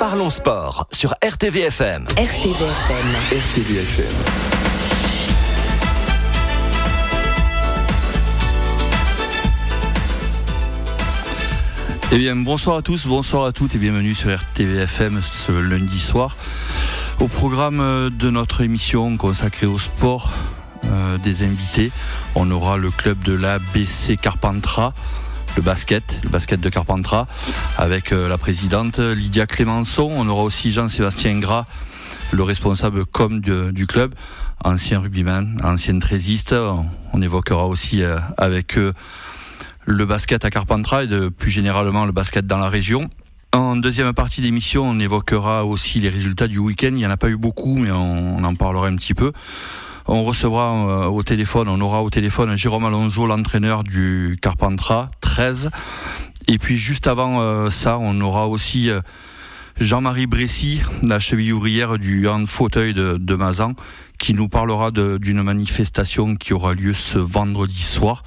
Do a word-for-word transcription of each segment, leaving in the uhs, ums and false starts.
Parlons Sport sur R T V F M. R T V F M. R T V F M. Eh bien, bonsoir à tous, bonsoir à toutes et bienvenue sur R T V F M ce lundi soir. Au programme de notre émission consacrée au sport, euh, des invités, on aura le club de l'A B C Carpentras, le basket, le basket de Carpentras, avec euh, la présidente Lydia Clémenceau. On aura aussi Jean-Sébastien Gras, le responsable com du, du club, ancien rugbyman, ancien trésiste. On, on évoquera aussi euh, avec eux le basket à Carpentras et de, plus généralement le basket dans la région. En deuxième partie d'émission, on évoquera aussi les résultats du week-end. Il n'y en a pas eu beaucoup, mais on, on en parlera un petit peu. On recevra euh, au téléphone, on aura au téléphone Jérôme Alonso, l'entraîneur du Carpentras treize. Et puis juste avant euh, ça, on aura aussi euh, Jean-Marie Bressy, la cheville ouvrière du hand fauteuil de, de Mazan, qui nous parlera de, d'une manifestation qui aura lieu ce vendredi soir.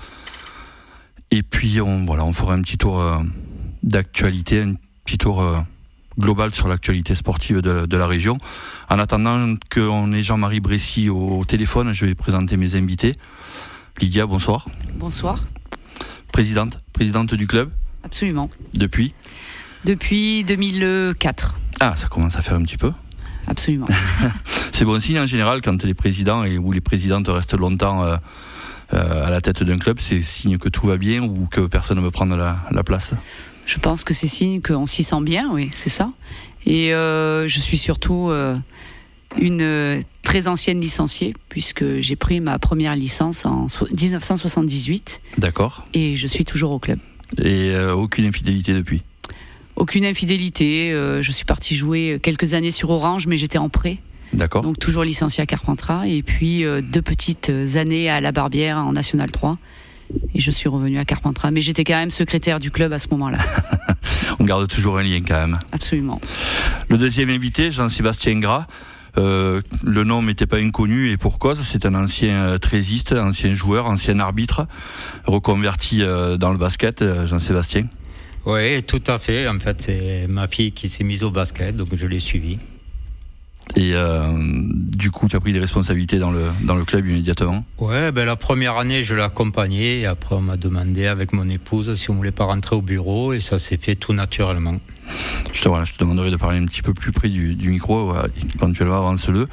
Et puis on, voilà, on fera un petit tour euh, d'actualité, un petit tour euh, global sur l'actualité sportive de, de la région. En attendant qu'on ait Jean-Marie Bressy au, au téléphone, je vais présenter mes invités. Lydia, bonsoir. Bonsoir. Présidente, présidente du club. Absolument. Depuis Depuis deux mille quatre. Ah, ça commence à faire un petit peu. Absolument. C'est bon signe en général quand les présidents et, ou les présidentes restent longtemps euh, euh, à la tête d'un club, c'est signe que tout va bien ou que personne ne veut prendre la, la place. Je pense que c'est signe qu'on s'y sent bien, oui, c'est ça. Et euh, je suis surtout euh, une euh, très ancienne licenciée, puisque j'ai pris ma première licence en so- dix-neuf cent soixante-dix-huit. D'accord. Et je suis toujours au club. Et euh, aucune infidélité depuis? Aucune infidélité. Euh, je suis partie jouer quelques années sur Orange, mais j'étais en prêt. D'accord. Donc toujours licenciée à Carpentras. Et puis euh, deux petites années à La Barbière en National trois. Et je suis revenue à Carpentras. Mais j'étais quand même secrétaire du club à ce moment-là. On garde toujours un lien quand même. Absolument. Le deuxième invité, Jean-Sébastien Gras. Euh, le nom n'était pas inconnu et pour cause. C'est un ancien euh, trésiste, ancien joueur, ancien arbitre, reconverti euh, dans le basket. Euh, Jean-Sébastien. Oui, tout à fait. En fait, c'est ma fille qui s'est mise au basket, donc je l'ai suivie. Et euh, du coup, tu as pris des responsabilités dans le, dans le club immédiatement? Ouais, ben la première année, je l'ai accompagnée et après, on m'a demandé avec mon épouse si on voulait pas rentrer au bureau et ça s'est fait tout naturellement. Je te, voilà, je te demanderai de parler un petit peu plus près du, du micro, voilà, éventuellement avance-le.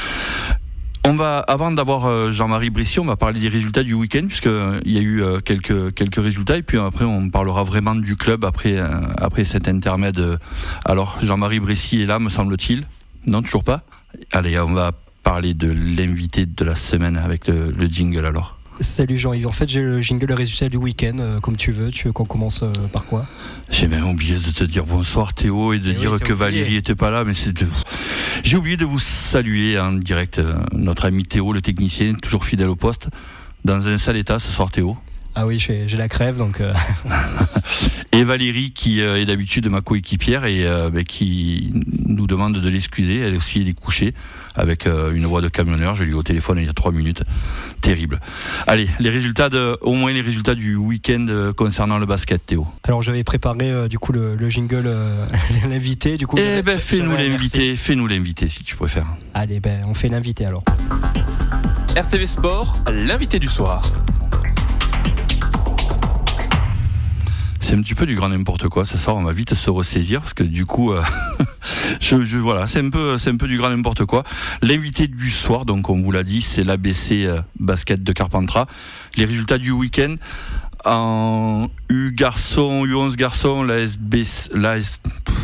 On va, avant d'avoir Jean-Marie Bressy, on va parler des résultats du week-end, puisqu'il y a eu quelques, quelques résultats, et puis après on parlera vraiment du club après, après cet intermède. Alors, Jean-Marie Bressy est là, me semble-t-il? Non, toujours pas? Allez, on va parler de l'invité de la semaine avec le, le jingle alors. Salut Jean-Yves, en fait j'ai le jingle, le résultat du week-end, euh, comme tu veux. Tu veux qu'on commence euh, par quoi? J'ai même oublié de te dire bonsoir Théo et de et dire oui, que oublié. Valérie était pas là, mais c'est de... j'ai oublié de vous saluer en direct, euh, notre ami Théo, le technicien, toujours fidèle au poste, dans un sale état ce soir Théo. Ah oui, j'ai, j'ai la crève donc... Euh... Et Valérie qui euh, est d'habitude ma coéquipière et euh, bah, qui nous demande de l'excuser, elle aussi est couchée avec euh, une voix de camionneur, je l'ai eu au téléphone il y a trois minutes, terrible. Allez, les résultats de, au moins les résultats du week-end euh, concernant le basket Théo. Alors j'avais préparé euh, du coup le, le jingle, euh, l'invité du coup... Eh ben fais-nous l'invité, fais-nous l'invité si tu préfères. Allez ben on fait l'invité alors. R T V Sport, l'invité du soir. C'est un petit peu du grand n'importe quoi, ça sort, on va vite se ressaisir parce que du coup, euh, je, je, voilà, c'est un peu, c'est un peu du grand n'importe quoi. L'invité du soir, donc on vous l'a dit, c'est l'A B C euh, Basket de Carpentras. Les résultats du week-end en U garçon, U onze garçon, la S B C, la S,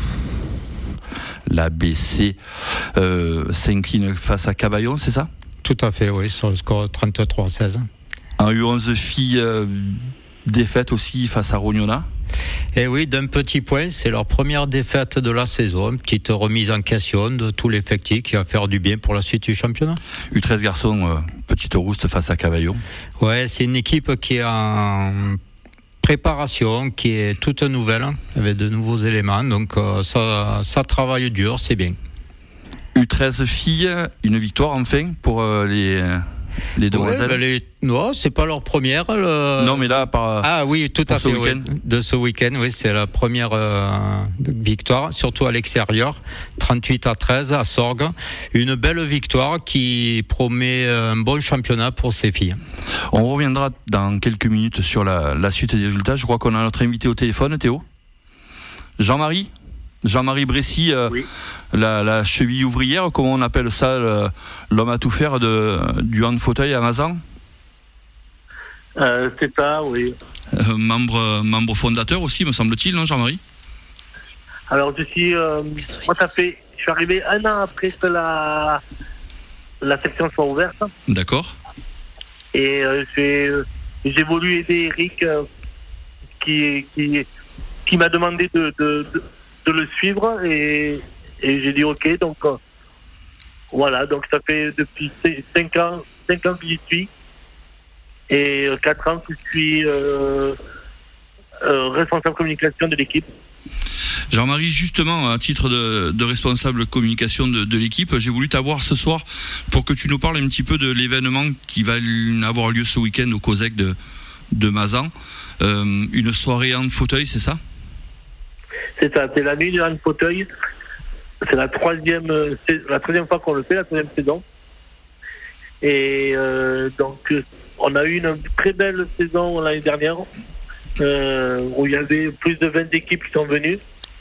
l'A B C euh, s'incline face à Cavaillon, c'est ça? Tout à fait, oui, sur le score trente-trois à seize. En U onze filles. Euh, Défaite aussi face à Rognona. Et oui, d'un petit point, c'est leur première défaite de la saison. Une petite remise en question de tout l'effectif qui va faire du bien pour la suite du championnat. U treize garçons, euh, petite rouste face à Cavaillon. Ouais, c'est une équipe qui est en préparation, qui est toute nouvelle, avec de nouveaux éléments. Donc euh, ça, ça travaille dur, c'est bien. U treize filles, une victoire enfin pour euh, les, les demoiselles. Ouais, ben les... Non, c'est pas leur première. Le... Non, mais là, par. Ah oui, tout à fait. week-end. Oui. De ce week-end, oui, c'est la première euh, victoire, surtout à l'extérieur, trente-huit à treize à Sorgues. Une belle victoire qui promet un bon championnat pour ces filles. On reviendra dans quelques minutes sur la, la suite des résultats. Je crois qu'on a notre invité au téléphone, Théo. Jean-Marie Jean-Marie Bressy, euh, oui. la, la cheville ouvrière, comment on appelle ça, le, l'homme à tout faire de, du hand fauteuil à Mazan. Euh, c'est ça, oui. Euh, membre, membre fondateur aussi, me semble-t-il, non, Jean-Marie? Alors, je suis. Euh, moi, ça fait. Je suis arrivé un an après que la, la section soit ouverte. D'accord. Et euh, j'ai, j'ai voulu aider Eric, euh, qui, qui, qui m'a demandé de, de, de, de le suivre. Et, et j'ai dit OK. Donc, euh, voilà. Donc, ça fait depuis cinq ans, cinq ans que j'y suis. Et quatre ans que je suis euh, euh, responsable communication de l'équipe. Jean-Marie, justement, à titre de, de responsable communication de, de l'équipe, j'ai voulu t'avoir ce soir pour que tu nous parles un petit peu de l'événement qui va avoir lieu ce week-end au COSEC de, de Mazan. Euh, une soirée hand fauteuil, c'est ça? C'est ça, c'est la nuit du hand fauteuil. C'est la troisième, c'est la troisième fois qu'on le fait, la troisième saison. Et euh, donc, on a eu une très belle saison l'année dernière, euh, où il y avait plus de vingt équipes qui sont venues.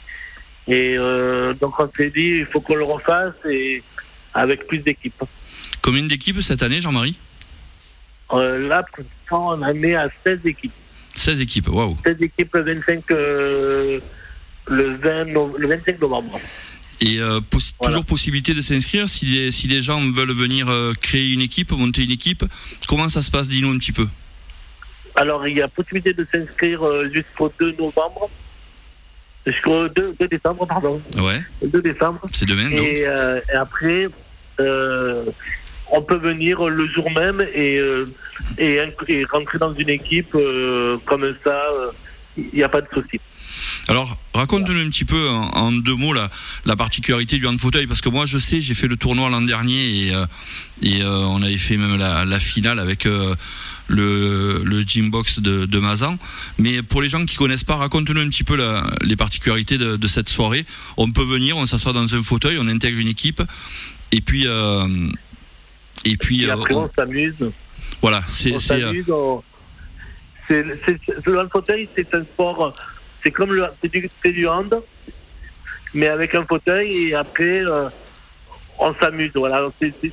Et euh, donc on s'est dit, il faut qu'on le refasse et avec plus d'équipes. Combien d'équipes cette année, Jean-Marie? euh, Là, on en est à seize équipes. seize équipes, waouh. seize équipes le vingt-cinq, euh, le vingt, le vingt-cinq novembre. Et euh, poss- voilà. Toujours possibilité de s'inscrire si des, si des gens veulent venir euh, créer une équipe, monter une équipe. Comment ça se passe? Dis-nous un petit peu. Alors, il y a possibilité de s'inscrire euh, jusqu'au deux novembre. Jusqu'au deux décembre, pardon. Ouais. deux décembre. C'est demain, donc. Et, euh, et après, euh, on peut venir le jour même et, euh, et, et rentrer dans une équipe euh, comme ça. Il euh, n'y a pas de souci. Alors, raconte-nous un petit peu en, en deux mots la, la particularité du hand fauteuil, parce que moi je sais, j'ai fait le tournoi l'an dernier et, euh, et euh, on avait fait même la, la finale avec euh, le, le gym box de, de Mazan. Mais pour les gens qui connaissent pas, raconte-nous un petit peu la, les particularités de, de cette soirée. On peut venir, on s'assoit dans un fauteuil, on intègre une équipe et puis euh, et puis et après euh, on, on s'amuse. Voilà, c'est on c'est, s'amuse, euh... on... c'est, c'est, c'est le hand fauteuil, c'est un sport. C'est comme le, c'est du, c'est du hand, mais avec un fauteuil et après euh, on s'amuse. Voilà. C'est, c'est,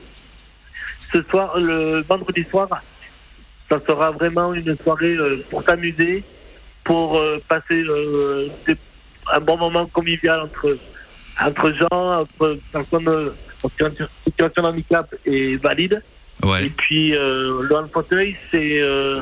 ce soir, le vendredi soir, ça sera vraiment une soirée euh, pour s'amuser, pour euh, passer euh, des, un bon moment convivial entre entre gens, entre personnes euh, en situation de handicap et valides. Ouais. Et puis euh, le hand fauteuil, c'est euh,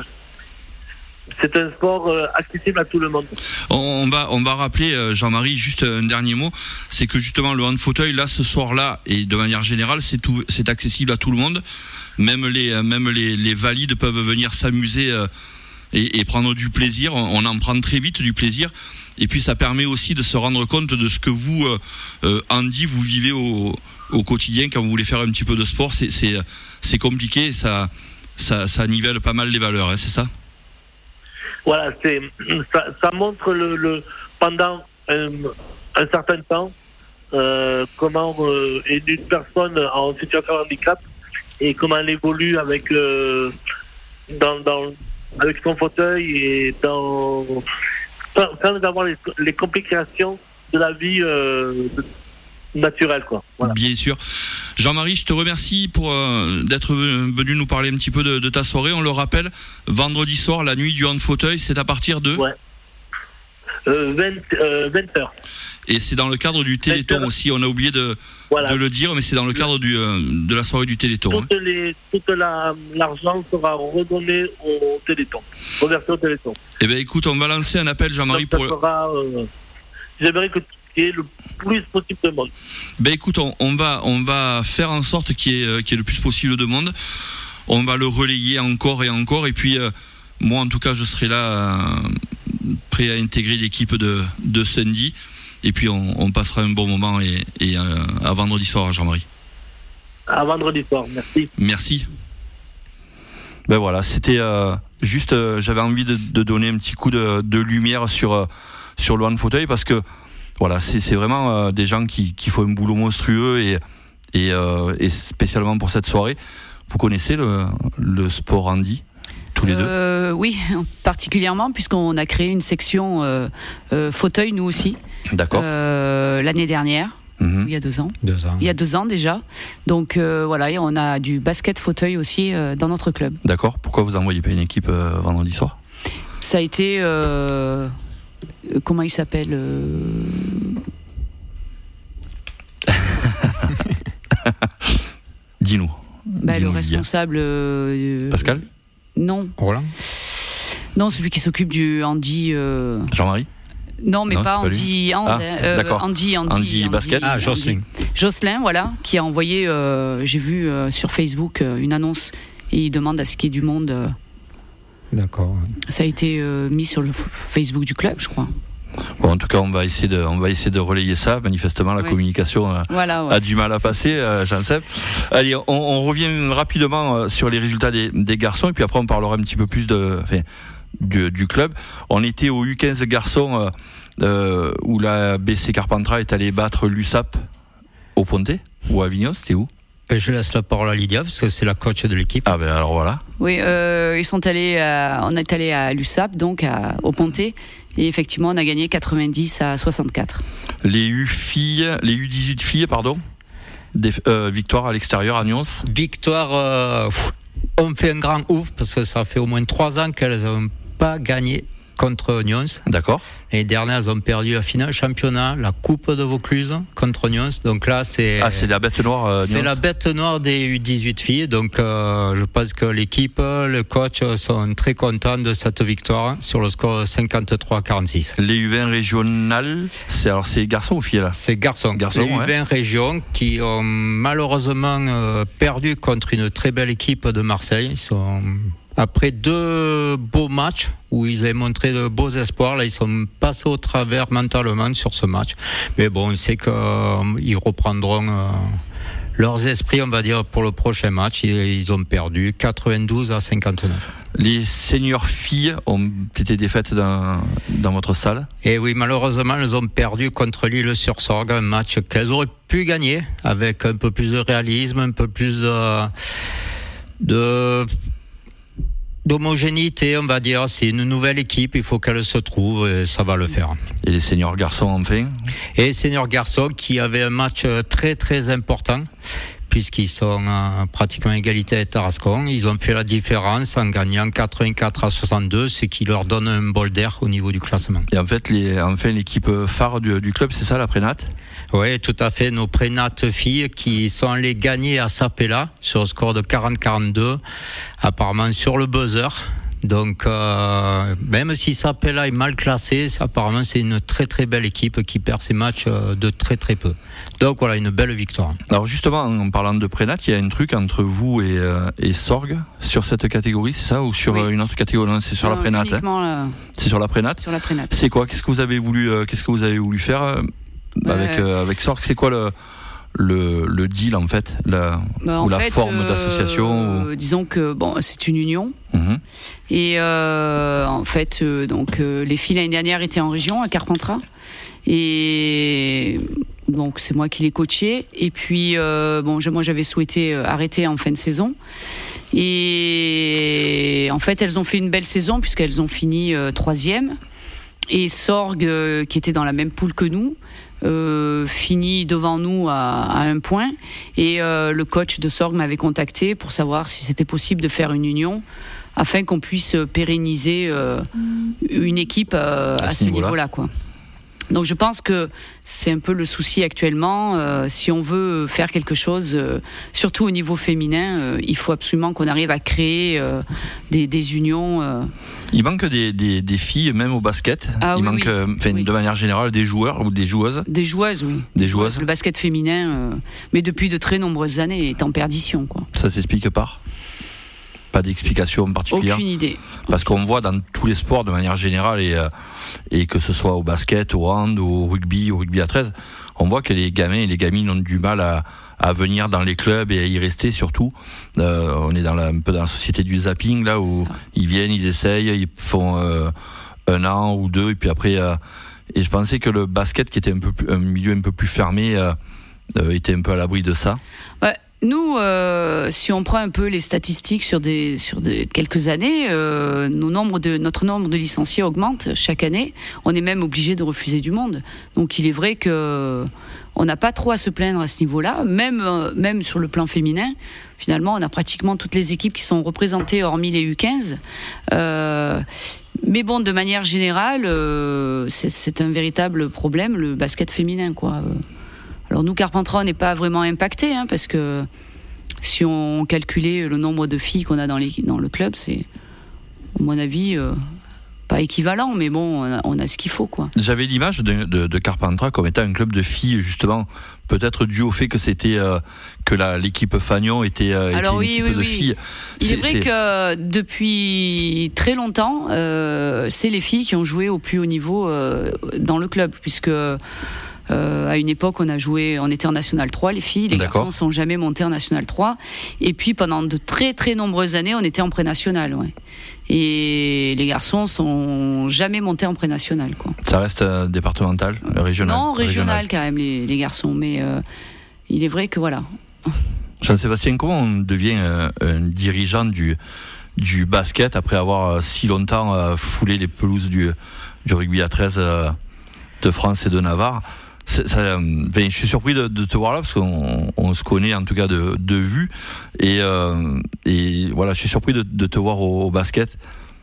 C'est un sport euh, accessible à tout le monde. On va, on va rappeler, euh, Jean-Marie, juste un dernier mot, c'est que justement le hand fauteuil, là, ce soir-là, et de manière générale, c'est tout, c'est accessible à tout le monde. Même les, même les, les valides peuvent venir s'amuser euh, et, et prendre du plaisir. On, on en prend très vite du plaisir. Et puis ça permet aussi de se rendre compte de ce que vous, euh, euh, Andy, vous vivez au, au quotidien quand vous voulez faire un petit peu de sport. C'est, c'est, c'est compliqué, ça, ça, ça nivelle pas mal les valeurs, hein, c'est ça? Voilà, c'est, ça, ça montre le, le pendant un, un certain temps euh, comment euh, est une personne en situation de handicap et comment elle évolue avec euh, dans, dans avec son fauteuil et dans sans, sans avoir les, les complications de la vie euh, naturelle, quoi. Voilà. Bien sûr. Jean-Marie, je te remercie pour euh, d'être venu nous parler un petit peu de, de ta soirée. On le rappelle, vendredi soir, la nuit du hand fauteuil, c'est à partir de ouais. euh, vingt, euh, vingt heures. Et c'est dans le cadre du Téléthon aussi. On a oublié de, voilà. de le dire, mais c'est dans le cadre du, euh, de la soirée du Téléthon. Toute hein. les, toute la, l'argent sera redonné au Téléthon, reversé au Téléthon. Eh bien, écoute, on va lancer un appel, Jean-Marie, Donc, pour. Sera, euh, j'aimerais que qu'il y ait le plus possible de monde. Ben écoute, on, on va on va faire en sorte qu'il y ait, qu'il y ait le plus possible de monde. On va le relayer encore et encore. Et puis euh, moi, en tout cas, je serai là euh, prêt à intégrer l'équipe de de samedi. Et puis on, on passera un bon moment et, et euh, à vendredi soir, Jean-Marie. À vendredi soir, merci. Merci. Ben voilà, c'était euh, juste, euh, j'avais envie de, de donner un petit coup de, de lumière sur euh, sur le hand fauteuil parce que voilà, c'est, c'est vraiment euh, des gens qui, qui font un boulot monstrueux et et, euh, et spécialement pour cette soirée. Vous connaissez le, le sport handi tous les euh, deux? Oui, particulièrement puisqu'on a créé une section euh, euh, fauteuil nous aussi. D'accord. Euh, l'année dernière. Mmh. Il y a deux ans. Deux ans. Il y a deux ans déjà. Donc euh, voilà, et on a du basket fauteuil aussi euh, dans notre club. D'accord. Pourquoi vous envoyez pas une équipe euh, vendredi soir? Ça a été euh, comment il s'appelle euh... Dis-nous. Bah, Dis-nous, le responsable. Euh, Pascal? Non. Roland? Non, celui qui s'occupe du handi. Euh... Jean-Marie? Non, mais non, pas pas Andy, And, ah, euh, d'accord. Andy, Andy, Andy Andy basket. Ah, Jocelyn. Jocelyn, voilà, qui a envoyé, euh, j'ai vu euh, sur Facebook euh, une annonce et il demande à ce qu'il y ait du monde. Euh, D'accord. ça a été euh, mis sur le f- Facebook du club, je crois. Bon, en tout cas, on va essayer de, on va essayer de relayer ça. Manifestement, la ouais. communication euh, voilà, ouais. a du mal à passer, euh, Jean-Seb. Allez, on, on revient rapidement euh, sur les résultats des, des garçons et puis après on parlera un petit peu plus de, enfin, du, du club. On était au U quinze garçons euh, euh, où la B C Carpentras est allée battre l'U S A P au Pontet ou à Avignon, c'était où? Je laisse la parole à Lydia parce que c'est la coach de l'équipe. Ah ben alors voilà. Oui, euh, ils sont allés, à, on est allé à l'U S A P, donc à, au Pontet, et effectivement on a gagné quatre-vingt-dix à soixante-quatre. Les U filles, les U dix-huit filles, pardon. Des, euh, victoire à l'extérieur à Nyons. Victoire, euh, pff, on fait un grand ouf parce que ça fait au moins trois ans qu'elles n'ont pas gagné contre Nyons. D'accord. L'année dernière, elles ont perdu la finale championnat, la Coupe de Vaucluse contre Nyons. Donc là, c'est ah, c'est la bête noire. Euh, c'est Nyons. la bête noire des U dix-huit filles. Donc euh, je pense que l'équipe, le coach sont très contents de cette victoire sur le score cinquante-trois à quarante-six. Les U vingt régionales, c'est alors c'est garçons ou filles là? C'est garçons. Garçons, les U vingt ouais. régions qui ont malheureusement euh, perdu contre une très belle équipe de Marseille. Ils sont après deux beaux matchs où ils avaient montré de beaux espoirs, là ils sont passés au travers mentalement sur ce match. Mais bon, on sait qu'ils euh, reprendront euh, leurs esprits, on va dire, pour le prochain match. Ils, ils ont perdu quatre-vingt-douze à cinquante-neuf. Les seniors filles ont été défaites dans, dans votre salle. Et oui, malheureusement, elles ont perdu contre L'Isle-sur-Sorgue, un match qu'elles auraient pu gagner avec un peu plus de réalisme, un peu plus de... de d'homogénéité, on va dire. C'est une nouvelle équipe, il faut qu'elle se trouve et ça va le faire. Et les seniors garçons enfin. Et les seniors garçons qui avaient un match très très important puisqu'ils sont euh, pratiquement à égalité avec Tarascon. Ils ont fait la différence en gagnant quatre-vingt-quatre à soixante-deux, ce qui leur donne un bol d'air au niveau du classement. Et en fait, les, enfin l'équipe phare du, du club, c'est ça, la Prénat? Oui, tout à fait. Nos prénates filles qui sont allées gagner à Sapella sur le score de quarante à quarante-deux, apparemment sur le buzzer. Donc, euh, même si Sapella est mal classé, apparemment c'est une très très belle équipe qui perd ses matchs de très très peu. Donc voilà, une belle victoire. Alors justement, en parlant de Prénat, il y a un truc entre vous et, euh, et Sorgue sur cette catégorie, c'est ça? Ou sur oui. une autre catégorie? Non, c'est sur non, la Prénat. Uniquement hein. la... C'est sur la Prénat. Sur la Prénat. C'est quoi? Qu'est-ce que vous avez voulu, euh, qu'est-ce que vous avez voulu faire euh, avec, ouais. euh, avec Sorgue? C'est quoi le... Le, le deal en fait, la, bah, ou en la fait, forme euh, d'association ou... Disons que bon, c'est une union. Mmh. Et euh, en fait, euh, donc euh, les filles l'année dernière étaient en région à Carpentras. Et donc c'est moi qui les coachais. Et puis euh, bon, moi j'avais souhaité arrêter en fin de saison. Et en fait, elles ont fait une belle saison puisqu'elles ont fini euh, troisième. Et Sorgue, euh, qui était dans la même poule que nous, euh, finit devant nous à, à un point. Et euh, le coach de Sorgue m'avait contacté pour savoir si c'était possible de faire une union afin qu'on puisse pérenniser euh, une équipe euh, à, à ce niveau-là, niveau-là quoi. Donc je pense que c'est un peu le souci actuellement. Euh, si on veut faire quelque chose, euh, surtout au niveau féminin, euh, il faut absolument qu'on arrive à créer euh, des, des unions. Euh. Il manque des, des, des filles, même au basket. Ah, il oui, manque, oui. euh, oui. de manière générale, des joueurs ou des joueuses. Des joueuses, oui. Des joueuses. Le basket féminin, euh, mais depuis de très nombreuses années, est en perdition, quoi. Ça s'explique par? Pas d'explication particulière. Aucune idée. Parce qu'on voit dans tous les sports de manière générale et, euh, et que ce soit au basket, au hand, au rugby, au rugby à treize, on voit que les gamins et les gamines ont du mal à, à venir dans les clubs et à y rester surtout. Euh, on est dans la, un peu dans la société du zapping là où ils viennent, ils essayent, ils font euh, un an ou deux et puis après. Euh, et je pensais que le basket, qui était un peu plus, un milieu un peu plus fermé, euh, euh, était un peu à l'abri de ça. Ouais. Nous, euh, si on prend un peu les statistiques sur des sur des, quelques années, euh, nos nombres de notre nombre de licenciés augmente chaque année. On est même obligé de refuser du monde. Donc il est vrai que on n'a pas trop à se plaindre à ce niveau-là. Même euh, même sur le plan féminin, finalement, on a pratiquement toutes les équipes qui sont représentées, hormis les U quinze. Euh, mais bon, de manière générale, euh, c'est, c'est un véritable problème, le basket féminin, quoi. Alors nous, Carpentras, on n'est pas vraiment impacté, hein, parce que si on calculait le nombre de filles qu'on a dans, les, dans le club, c'est, à mon avis, euh, pas équivalent, mais bon, on a, on a ce qu'il faut, quoi. J'avais l'image de, de, de Carpentras comme étant un club de filles, justement, peut-être dû au fait que c'était euh, que la, l'équipe Fagnon était, euh, Alors, était une oui, équipe oui, de oui. filles. Il c'est, est vrai c'est... que depuis très longtemps, euh, c'est les filles qui ont joué au plus haut niveau euh, dans le club, puisque Euh, à une époque, on a joué, on était en National trois, les filles, les D'accord. garçons sont jamais montés en National trois. Et puis pendant de très très nombreuses années, on était en pré-national, ouais. Et les garçons sont jamais montés en pré-national, quoi. Ça reste euh, départemental, régional. Non, régional, régional. quand même, les, les garçons. Mais euh, il est vrai que voilà. Jean-Sébastien, comment on devient euh, un dirigeant du du basket après avoir euh, si longtemps euh, foulé les pelouses du du rugby à treize euh, de France et de Navarre? C'est, ça, euh, ben, je suis surpris de, de te voir là parce qu'on on se connaît en tout cas de, de vue et, euh, et voilà, je suis surpris de, de te voir au, au basket.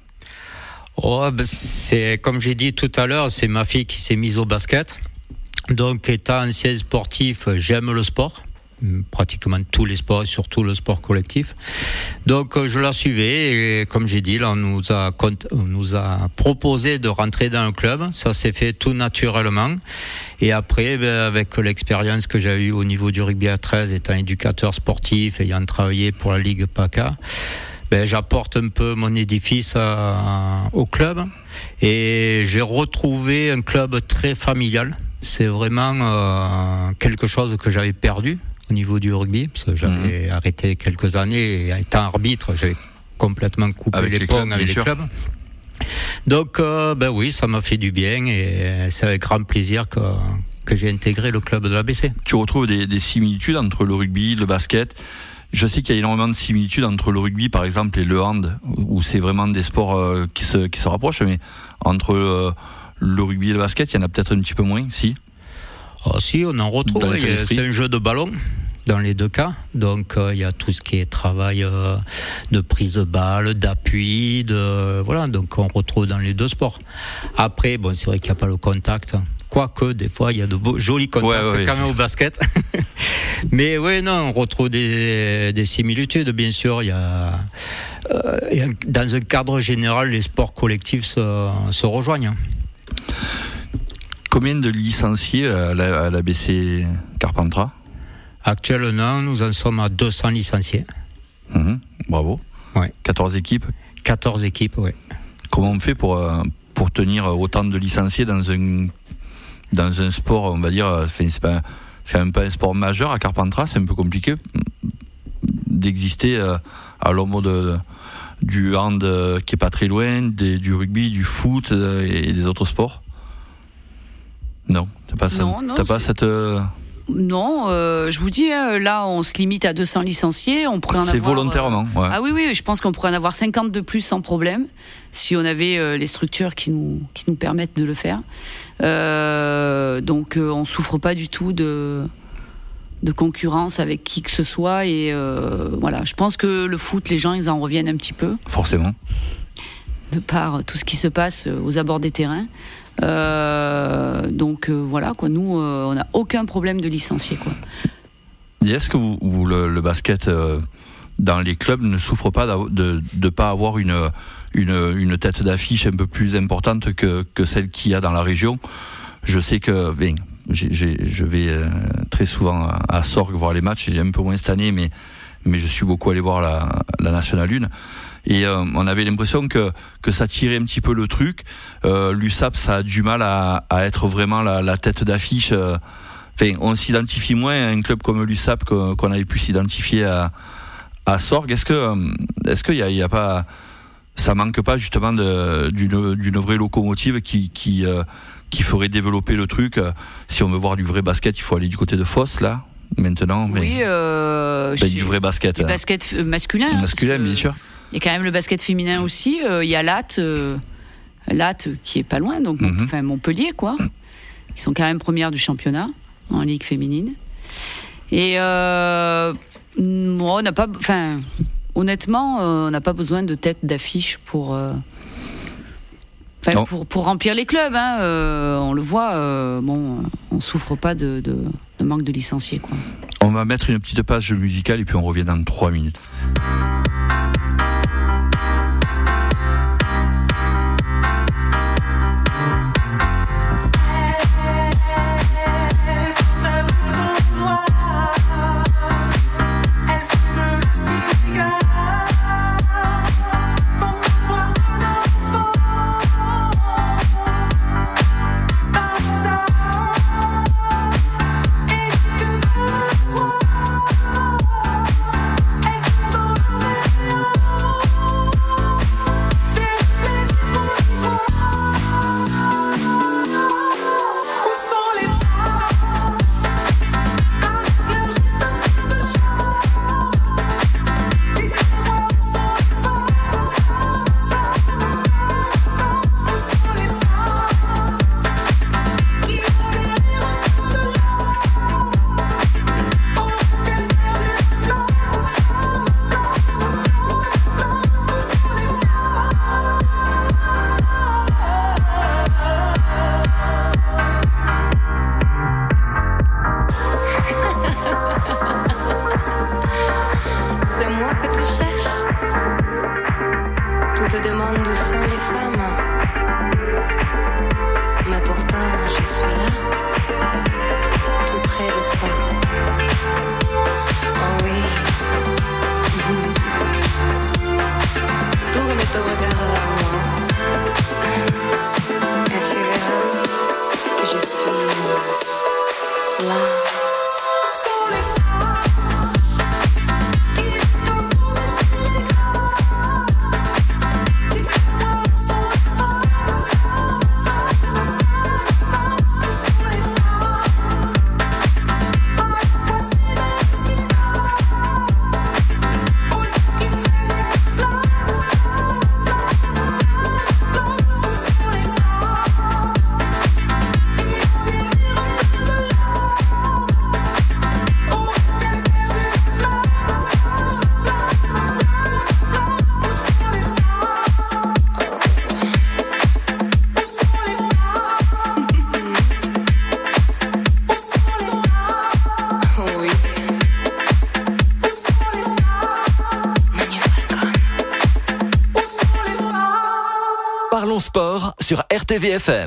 Oh, ben c'est comme j'ai dit tout à l'heure, c'est ma fille qui s'est mise au basket. Donc, étant ancien sportif, j'aime le sport, pratiquement tous les sports, surtout le sport collectif. Donc, je la suivais et comme j'ai dit, là, on nous a, on nous a proposé de rentrer dans un club. Ça s'est fait tout naturellement. Et après, ben, avec l'expérience que j'ai eue au niveau du rugby à treize, étant éducateur sportif, ayant travaillé pour la Ligue PACA, ben, j'apporte un peu mon édifice à, au club. Et j'ai retrouvé un club très familial. C'est vraiment euh, quelque chose que j'avais perdu au niveau du rugby, parce que j'avais mmh. arrêté quelques années, et étant arbitre, j'avais complètement coupé avec les, les ponts clubs, avec les sûr. clubs. Donc, euh, ben oui, ça m'a fait du bien, et c'est avec grand plaisir que, que j'ai intégré le club de l'A B C. Tu retrouves des, des similitudes entre le rugby, le basket. Je sais qu'il y a énormément de similitudes entre le rugby, par exemple, et le hand, où c'est vraiment des sports euh, qui se qui se rapprochent, mais entre euh, le rugby et le basket, il y en a peut-être un petit peu moins, si. Oh, si, on en retrouve. C'est un jeu de ballon dans les deux cas. Donc, euh, il y a tout ce qui est travail euh, de prise de balle, d'appui, de voilà. Donc, on retrouve dans les deux sports. Après, bon, c'est vrai qu'il n'y a pas le contact. Quoique, des fois, il y a de beaux, jolis contacts ouais, ouais, quand ouais. même au basket. Mais oui, non, on retrouve des, des similitudes, bien sûr. Il y a, euh, et dans un cadre général, les sports collectifs se, se rejoignent. Combien de licenciés à la, à l'A B C Carpentras ? Actuellement, nous en sommes à deux cents licenciés. Mmh, bravo. Ouais. quatorze équipes ? quatorze équipes, oui. Comment on fait pour, pour tenir autant de licenciés dans un, dans un sport, on va dire, enfin, c'est, pas, c'est quand même pas un sport majeur à Carpentras, c'est un peu compliqué d'exister à l'ombre de, du hand qui est pas très loin, des, du rugby, du foot et des autres sports ? Non, t'as pas, non, ça, non, t'as pas cette... Euh... Non, euh, je vous dis, hein, là, on se limite à deux cents licenciés. On pourrait en C'est avoir, volontairement, ouais. Ah oui, oui, je pense qu'on pourrait en avoir cinquante de plus sans problème, si on avait euh, les structures qui nous, qui nous permettent de le faire. Euh, donc, euh, on souffre pas du tout de, de concurrence avec qui que ce soit. Et euh, voilà, je pense que le foot, les gens, ils en reviennent un petit peu. Forcément. De par tout ce qui se passe aux abords des terrains. Euh, donc euh, voilà quoi, nous euh, on n'a aucun problème de licencier quoi. Et est-ce que vous, vous le, le basket euh, dans les clubs ne souffre pas de ne pas avoir une, une, une tête d'affiche un peu plus importante que, que celle qu'il y a dans la région? Je sais que ben, j'ai, j'ai, je vais euh, très souvent à, à Sorgues voir les matchs, j'ai un peu moins cette année, mais, mais je suis beaucoup allé voir la, la National un. Et euh, on avait l'impression que que ça tirait un petit peu le truc. Euh, L'U S A P, ça a du mal à, à être vraiment la, la tête d'affiche. Euh, enfin, on s'identifie moins à un club comme l'U S A P qu'on, qu'on avait pu s'identifier à, à Sorgues. Est-ce que, est-ce qu'il y a, il y a pas, ça manque pas justement de, d'une, d'une vraie locomotive qui, qui, euh, qui ferait développer le truc? Si on veut voir du vrai basket, il faut aller du côté de Foss, là, maintenant. Mais, oui, euh, ben, du vrai basket. Du basket masculin. Masculin, bien sûr. Il y a quand même le basket féminin aussi. Il euh, y a Latte, euh, Latte qui est pas loin, donc mm-hmm. enfin Montpellier, quoi. Ils sont quand même premières du championnat en ligue féminine. Et euh, on n'a pas, enfin, honnêtement, euh, on n'a pas besoin de tête d'affiche pour, euh, pour pour remplir les clubs. Hein. Euh, on le voit, euh, bon, on souffre pas de, de, de manque de licenciés, quoi. On va mettre une petite page musicale et puis on revient dans trois minutes. Sport sur R T V F M.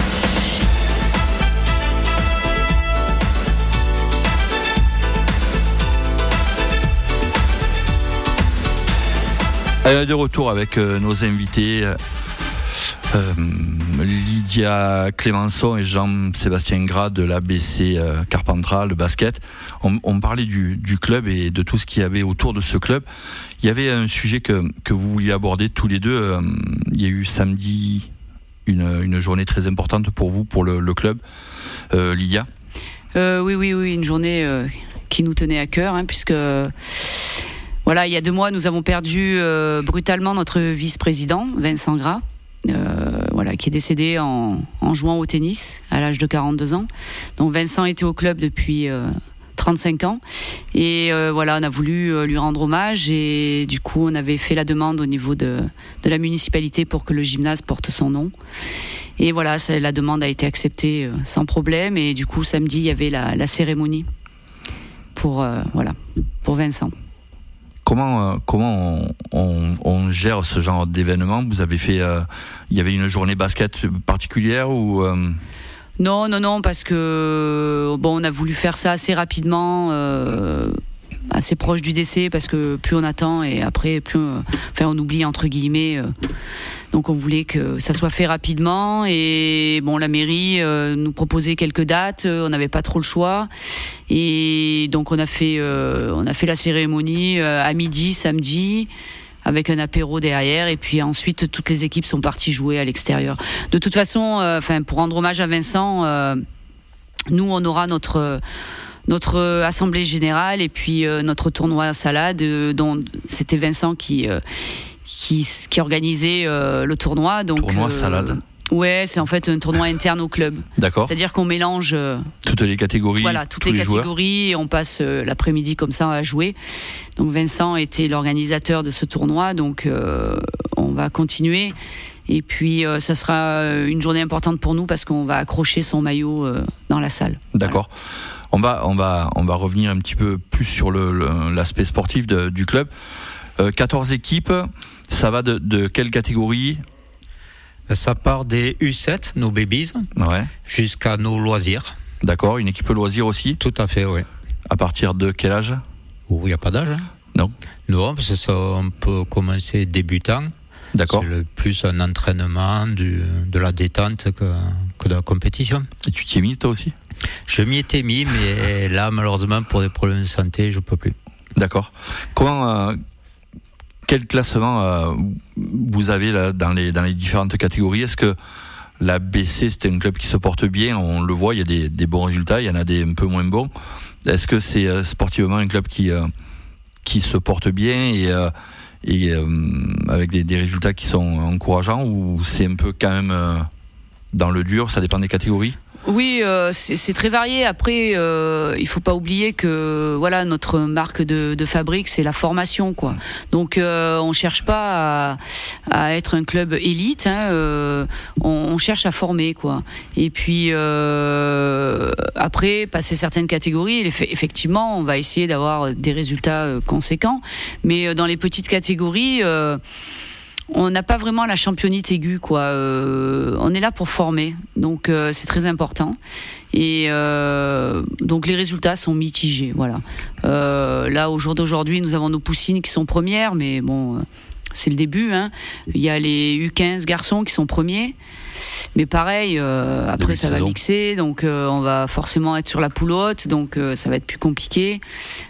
Allez, de retour avec euh, nos invités euh, Lydia Clémenceau et Jean-Sébastien Gras de l'A B C euh, Carpentras, le basket. On, on parlait du, du club et de tout ce qu'il y avait autour de ce club. Il y avait un sujet que, que vous vouliez aborder tous les deux. Euh, il y a eu samedi une, une journée très importante pour vous, pour le, le club. Euh, Lydia euh, Oui, oui, oui, une journée euh, qui nous tenait à cœur, hein, puisque voilà, il y a deux mois, nous avons perdu euh, brutalement notre vice-président, Vincent Gras, euh, voilà, qui est décédé en, en jouant au tennis à l'âge de quarante-deux ans. Donc Vincent était au club depuis Euh, trente-cinq ans et euh, voilà, on a voulu euh, lui rendre hommage et du coup on avait fait la demande au niveau de, de la municipalité pour que le gymnase porte son nom et voilà, ça, la demande a été acceptée euh, sans problème et du coup samedi il y avait la, la cérémonie pour, euh, voilà, pour Vincent. Comment, euh, comment on, on, on gère ce genre d'événement? Vous avez fait, euh, il y avait une journée basket particulière ou euh... Non, non, non, parce que bon, on a voulu faire ça assez rapidement, euh, assez proche du décès parce que plus on attend et après plus on, enfin on oublie entre guillemets. Euh, donc on voulait que ça soit fait rapidement et bon la mairie euh, nous proposait quelques dates, on n'avait pas trop le choix et donc on a fait euh, on a fait la cérémonie euh, à midi samedi avec un apéro derrière et puis ensuite toutes les équipes sont parties jouer à l'extérieur. De toute façon, enfin euh, pour rendre hommage à Vincent, euh, nous on aura notre notre assemblée générale et puis euh, notre tournoi à salade euh, dont c'était Vincent qui euh, qui qui organisait euh, le tournoi donc tournoi euh, salade. Ouais, c'est en fait un tournoi interne au club. D'accord. C'est-à-dire qu'on mélange euh, toutes les catégories. Voilà, toutes tous les, les catégories et on passe euh, l'après-midi comme ça à jouer. Donc Vincent était l'organisateur de ce tournoi, donc euh, on va continuer. Et puis euh, ça sera une journée importante pour nous parce qu'on va accrocher son maillot euh, dans la salle. D'accord. Voilà. On va, on va, on va revenir un petit peu plus sur le, le, l'aspect sportif de, du club. Euh, quatorze équipes, ça va de, de quelle catégorie ? Ça part des U sept, nos babies, ouais. jusqu'à nos loisirs. D'accord, une équipe loisir aussi ? Tout à fait, oui. À partir de quel âge ? Oh, il n'y a pas d'âge. Hein. Non. Non, parce que ça, on peut commencer débutant. D'accord. C'est le, plus un entraînement, du, de la détente que, que de la compétition. Et tu t'y es mis toi aussi ? Je m'y étais mis, mais là, malheureusement, pour des problèmes de santé, je ne peux plus. D'accord. Comment, euh, quel classement euh, vous avez là, dans, les, dans les différentes catégories ? Est-ce que la B C, c'est un club qui se porte bien ? On le voit, il y a des, des bons résultats, il y en a des un peu moins bons. Est-ce que c'est euh, sportivement un club qui, euh, qui se porte bien et, euh, et euh, avec des, des résultats qui sont encourageants, ou c'est un peu quand même euh, dans le dur, ça dépend des catégories ? Oui, euh, c'est, c'est très varié. Après, euh, il faut pas oublier que voilà, notre marque de, de fabrique, c'est la formation, quoi. Donc, euh, on cherche pas à, à être un club élite. Hein, euh, on, on cherche à former, quoi. Et puis euh, après, passer certaines catégories, effectivement, on va essayer d'avoir des résultats conséquents. Mais dans les petites catégories. Euh, On n'a pas vraiment la championnite aiguë, quoi. Euh, on est là pour former, donc euh, c'est très important. Et euh, donc les résultats sont mitigés, voilà. Euh, là, au jour d'aujourd'hui, nous avons nos poussines qui sont premières, mais bon, euh, c'est le début. Hein. Il y a les U quinze garçons qui sont premiers, mais pareil. Euh, après, ça va mixer, donc euh, on va forcément être sur la poule haute, donc euh, ça va être plus compliqué.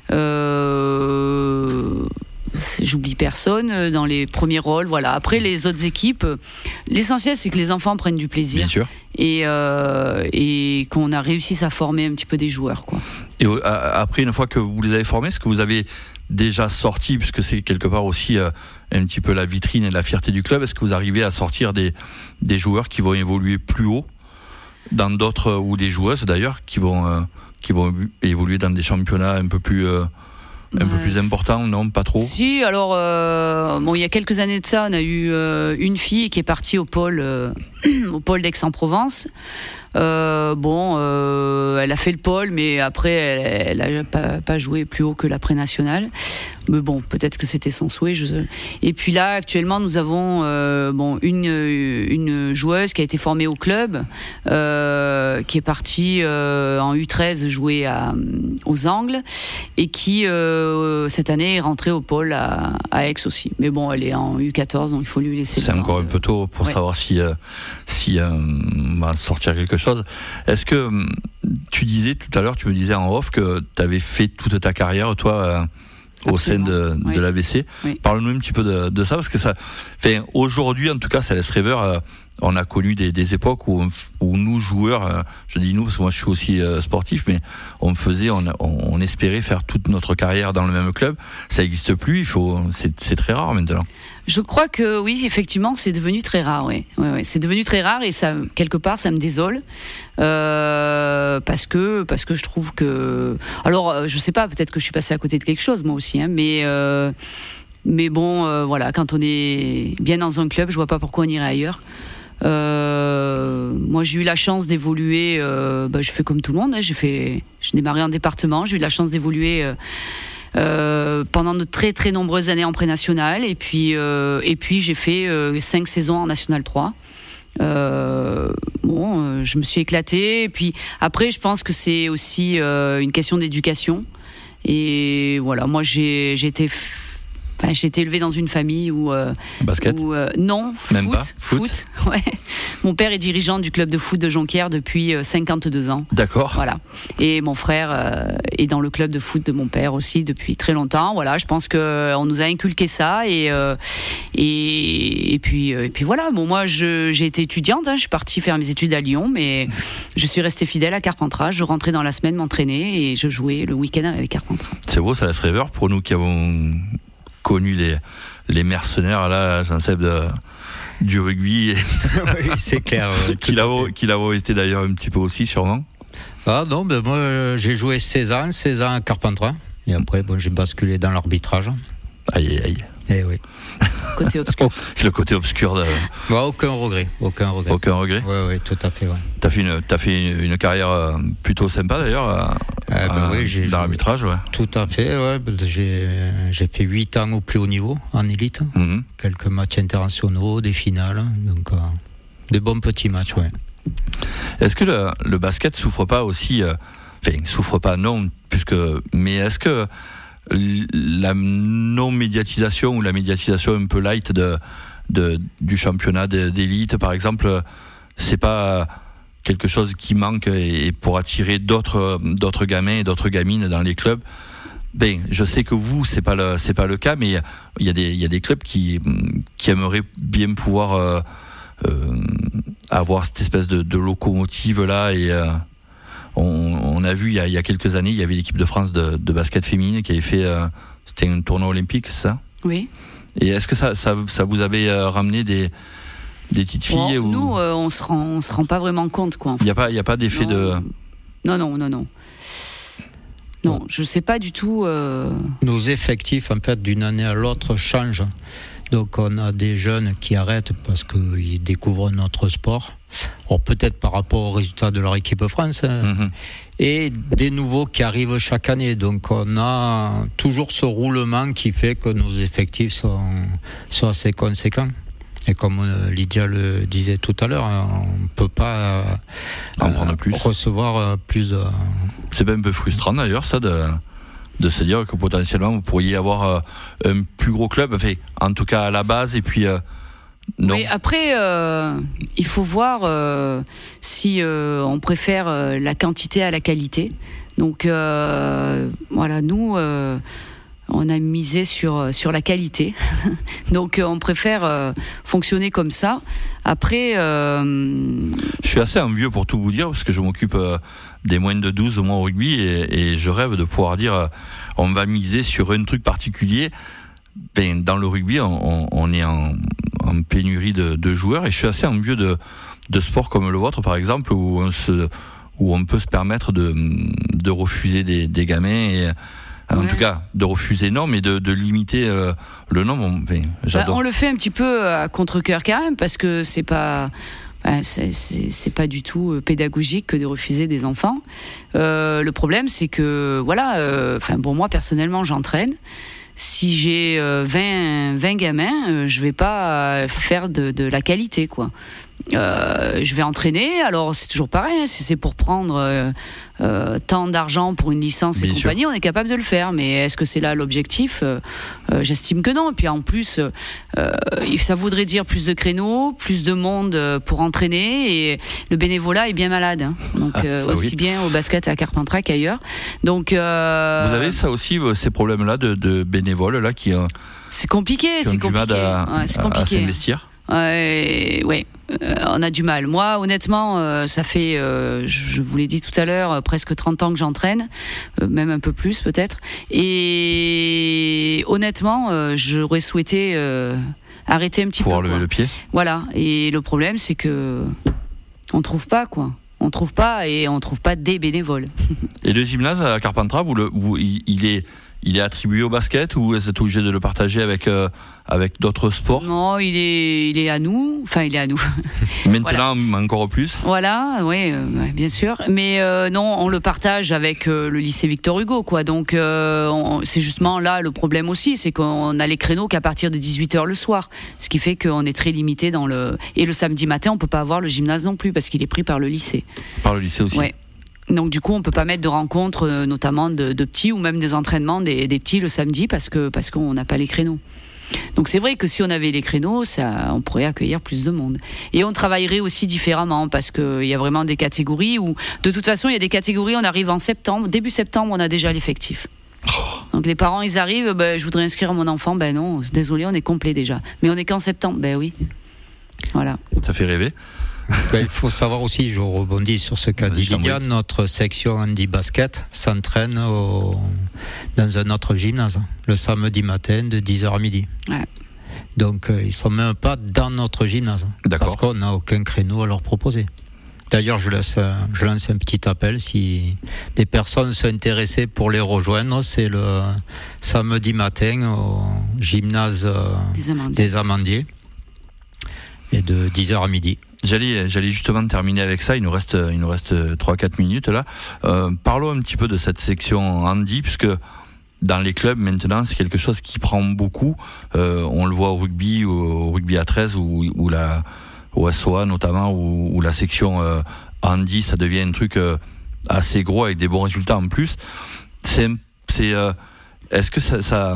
Euh, J'oublie personne dans les premiers rôles, voilà. Après les autres équipes, l'essentiel c'est que les enfants prennent du plaisir. Bien sûr. Et, euh, et qu'on a réussi à former un petit peu des joueurs, quoi. Et euh, après, une fois que vous les avez formés, est-ce que vous avez déjà sorti, puisque c'est quelque part aussi euh, un petit peu la vitrine et la fierté du club, est-ce que vous arrivez à sortir des, des joueurs qui vont évoluer plus haut dans d'autres, ou des joueuses d'ailleurs qui vont, euh, qui vont évoluer dans des championnats un peu plus euh, un ouais. peu plus important, non, pas trop. Si, alors euh, bon, il y a quelques années de ça, on a eu euh, une fille qui est partie au pôle, euh, au pôle d'Aix-en-Provence. Euh, bon, euh, elle a fait le pôle, mais après, elle, elle a pas, pas joué plus haut que l'après-national. Mais bon, peut-être que c'était son souhait. Je... Et puis là, actuellement, nous avons euh, bon une une joueuse qui a été formée au club, euh, qui est partie euh, en U treize jouer à, aux Angles, et qui euh, cette année est rentrée au pôle à, à Aix aussi. Mais bon, elle est en U quatorze, donc il faut lui laisser. C'est le encore temps un peu tôt pour ouais. savoir si euh, si euh, on va sortir quelque chose. Est-ce que tu disais tout à l'heure, tu me disais en off que tu avais fait toute ta carrière, toi, euh, au sein de, de oui. l'A V C. Oui. Parle-nous un petit peu de, de ça, parce que ça, enfin, aujourd'hui, en tout cas, ça laisse rêveur. Euh, on a connu des, des époques où, où nous, joueurs, euh, je dis nous parce que moi je suis aussi euh, sportif, mais on faisait, on, on, on espérait faire toute notre carrière dans le même club. Ça n'existe plus. Il faut, c'est, c'est très rare maintenant. Je crois que oui, effectivement, c'est devenu très rare. Oui, oui, oui. C'est devenu très rare et ça, quelque part, ça me désole euh, parce que parce que je trouve que, alors, je sais pas, peut-être que je suis passée à côté de quelque chose moi aussi, hein, mais euh, mais bon, euh, voilà, quand on est bien dans un club, je vois pas pourquoi on irait ailleurs. Euh, moi, j'ai eu la chance d'évoluer. Euh, bah, je fais comme tout le monde. Hein, j'ai fait, j'ai démarré en département. J'ai eu la chance d'évoluer. Euh, Euh, pendant de très très nombreuses années en pré-national et puis euh, et puis j'ai fait euh, cinq saisons en national trois Euh, bon, euh, je me suis éclatée. Et puis après, je pense que c'est aussi euh, une question d'éducation. Et voilà, moi j'ai, j'ai été... Enfin, j'ai été élevée dans une famille où... Euh, Basket où, euh, Non, Même foot. pas Foot, foot ouais. Mon père est dirigeant du club de foot de Jonquière depuis euh, cinquante-deux ans. D'accord. Voilà. Et mon frère euh, est dans le club de foot de mon père aussi depuis très longtemps. Voilà, je pense qu'on nous a inculqué ça. Et, euh, et, et, puis, euh, et puis voilà, bon, moi je, j'ai été étudiante, hein, je suis partie faire mes études à Lyon, mais je suis restée fidèle à Carpentras. Je rentrais dans la semaine m'entraîner et je jouais le week-end avec Carpentras. C'est beau, ça laisse rêveur pour nous qui avons connu les, les mercenaires, là, Jean-Seb, de, du rugby. Oui, c'est clair. Ouais, qu'il a, qu'il a été d'ailleurs un petit peu aussi, sûrement. Ah non, ben moi j'ai joué seize ans, seize ans à Carpentras. Et après, bon, j'ai basculé dans l'arbitrage. Aïe, aïe, aïe. Eh oui. Côté obscur. Le côté obscur de... Bah, aucun regret, aucun regret. Aucun regret. Oui, oui, tout à fait. Ouais. T'as fait une, t'as fait une, une carrière plutôt sympa d'ailleurs, à, euh, ben à, oui, j'ai dans l'arbitrage, ouais. Tout à fait, ouais. J'ai, j'ai fait huit ans au plus haut niveau, en élite. Mm-hmm. Quelques matchs internationaux, des finales, donc euh, des bons petits matchs, ouais. Est-ce que le, le basket souffre pas aussi, euh, enfin, souffre pas, non, puisque, mais est-ce que la non-médiatisation ou la médiatisation un peu light de, de, du championnat d'élite, par exemple, c'est pas quelque chose qui manque et pour attirer d'autres, d'autres gamins et d'autres gamines dans les clubs? Ben, je sais que vous, c'est pas le, c'est pas le cas, mais il y a des, il y a des clubs qui, qui aimeraient bien pouvoir euh, euh, avoir cette espèce de, de locomotive là et euh, On, on a vu il y a, il y a quelques années, il y avait l'équipe de France de, de basket féminine qui avait fait, euh, c'était un tournoi olympique, c'est ça? Oui. Et est-ce que ça, ça, ça vous avait euh, ramené des, des petites filles bon, ou... Nous, euh, on se rend, on se rend pas vraiment compte, quoi. Il n'y a pas, il y a pas d'effet non. de. Non, non, non, non. Non, bon. Je sais pas du tout. Euh... Nos effectifs, en fait, d'une année à l'autre, changent. Donc, on a des jeunes qui arrêtent parce qu'ils découvrent notre sport. Or, peut-être par rapport aux résultats de leur équipe France. Mm-hmm. Et des nouveaux qui arrivent chaque année. Donc, on a toujours ce roulement qui fait que nos effectifs sont, sont assez conséquents. Et comme Lydia le disait tout à l'heure, on ne peut pas euh, en prendre plus. Recevoir plus de... C'est bien un peu frustrant d'ailleurs, ça, de... de se dire que potentiellement vous pourriez avoir euh, un plus gros club, enfin, en tout cas à la base, et puis euh, non. Oui, après, euh, il faut voir euh, si euh, on préfère euh, la quantité à la qualité. Donc euh, voilà, nous, euh, on a misé sur sur la qualité. Donc euh, on préfère euh, fonctionner comme ça. Après, euh... je suis assez envieux pour tout vous dire parce que je m'occupe euh, des moins de douze au moins au rugby et, et je rêve de pouvoir dire euh, on va miser sur un truc particulier. Ben, dans le rugby, on, on est en, en pénurie de, de joueurs et je suis assez envieux de, de sports comme le vôtre, par exemple, où on, se, où on peut se permettre de, de refuser des, des gamins et en ouais. tout cas de refuser non, mais de, de limiter euh, le nombre. Ben, j'adore. Bah, on le fait un petit peu à contre-cœur quand même parce que c'est pas. Ben, c'est, c'est, c'est pas du tout pédagogique que de refuser des enfants. Euh, le problème, c'est que voilà. Enfin, euh, bon, moi personnellement, j'entraîne. Si j'ai euh, vingt, vingt gamins, euh, je vais pas euh, faire de, de la qualité, quoi. Euh, je vais entraîner, alors c'est toujours pareil, hein, si c'est pour prendre euh, euh, tant d'argent pour une licence et Bien compagnie, sûr. On est capable de le faire, mais est-ce que c'est là l'objectif? euh, euh, J'estime que non. Et puis en plus, euh, ça voudrait dire plus de créneaux, plus de monde pour entraîner, et le bénévolat est bien malade, hein. Donc ah, euh, aussi oui. bien au basket à Carpentras qu'ailleurs. Donc euh, vous avez ça aussi, ces problèmes-là de, de bénévoles là qui ont, c'est compliqué, qui ont c'est du compliqué, mal à, ouais, c'est compliqué. à s'investir. Ouais, ouais. Euh, on a du mal. Moi, honnêtement, euh, ça fait, euh, je vous l'ai dit tout à l'heure, euh, presque trente ans que j'entraîne, euh, même un peu plus peut-être. Et honnêtement, euh, j'aurais souhaité euh, arrêter un petit Pouvoir peu. Pouvoir lever le pied. Voilà. Et le problème, c'est que on trouve pas, quoi. On trouve pas et on trouve pas des bénévoles. Et le gymnase à Carpentras, vous le, vous, il est, il est attribué au basket ou vous êtes obligé de le partager avec, euh, avec d'autres sports? Non, il est, il est à nous. Enfin, il est à nous. Maintenant, voilà. Encore plus. Voilà, oui, euh, bien sûr. Mais euh, non, on le partage avec euh, le lycée Victor Hugo, quoi. Donc, euh, on, c'est justement là le problème aussi, c'est qu'on a les créneaux qu'à partir de dix-huit heures le soir. Ce qui fait qu'on est très limité dans le. Et le samedi matin, on peut pas avoir le gymnase non plus parce qu'il est pris par le lycée. Par le lycée aussi. Ouais. Donc du coup, on peut pas mettre de rencontres, euh, notamment de, de petits ou même des entraînements des, des petits le samedi parce que parce qu'on n'a pas les créneaux. Donc c'est vrai que si on avait les créneaux, ça, on pourrait accueillir plus de monde. Et on travaillerait aussi différemment parce qu'il y a vraiment des catégories où, de toute façon, il y a des catégories, on arrive en septembre, début septembre, on a déjà l'effectif. Donc les parents, ils arrivent, ben, je voudrais inscrire mon enfant, ben non, désolé, on est complet déjà. Mais on est qu'en septembre, ben oui. Voilà. Ça fait rêver. Ben, il faut savoir aussi, je rebondis sur ce qu'a dit Lydia, notre section handi basket s'entraîne au, dans un autre gymnase le samedi matin de dix heures à midi. Ouais. Donc euh, ils ne sont même pas dans notre gymnase. D'accord. Parce qu'on n'a aucun créneau à leur proposer. D'ailleurs, je, laisse, je lance un petit appel si des personnes sont intéressées pour les rejoindre. C'est le samedi matin au gymnase euh, des Amandiers. des Amandiers et de dix heures à midi. J'allais, j'allais justement terminer avec ça. Il nous reste, il nous reste trois quatre minutes là. Euh, parlons un petit peu de cette section handi, puisque dans les clubs maintenant, c'est quelque chose qui prend beaucoup. Euh, on le voit au rugby, au rugby à treize ou, ou la, au S O A notamment, où, où la section euh, handi, ça devient un truc euh, assez gros avec des bons résultats en plus. C'est, c'est, euh, est-ce que ça, ça,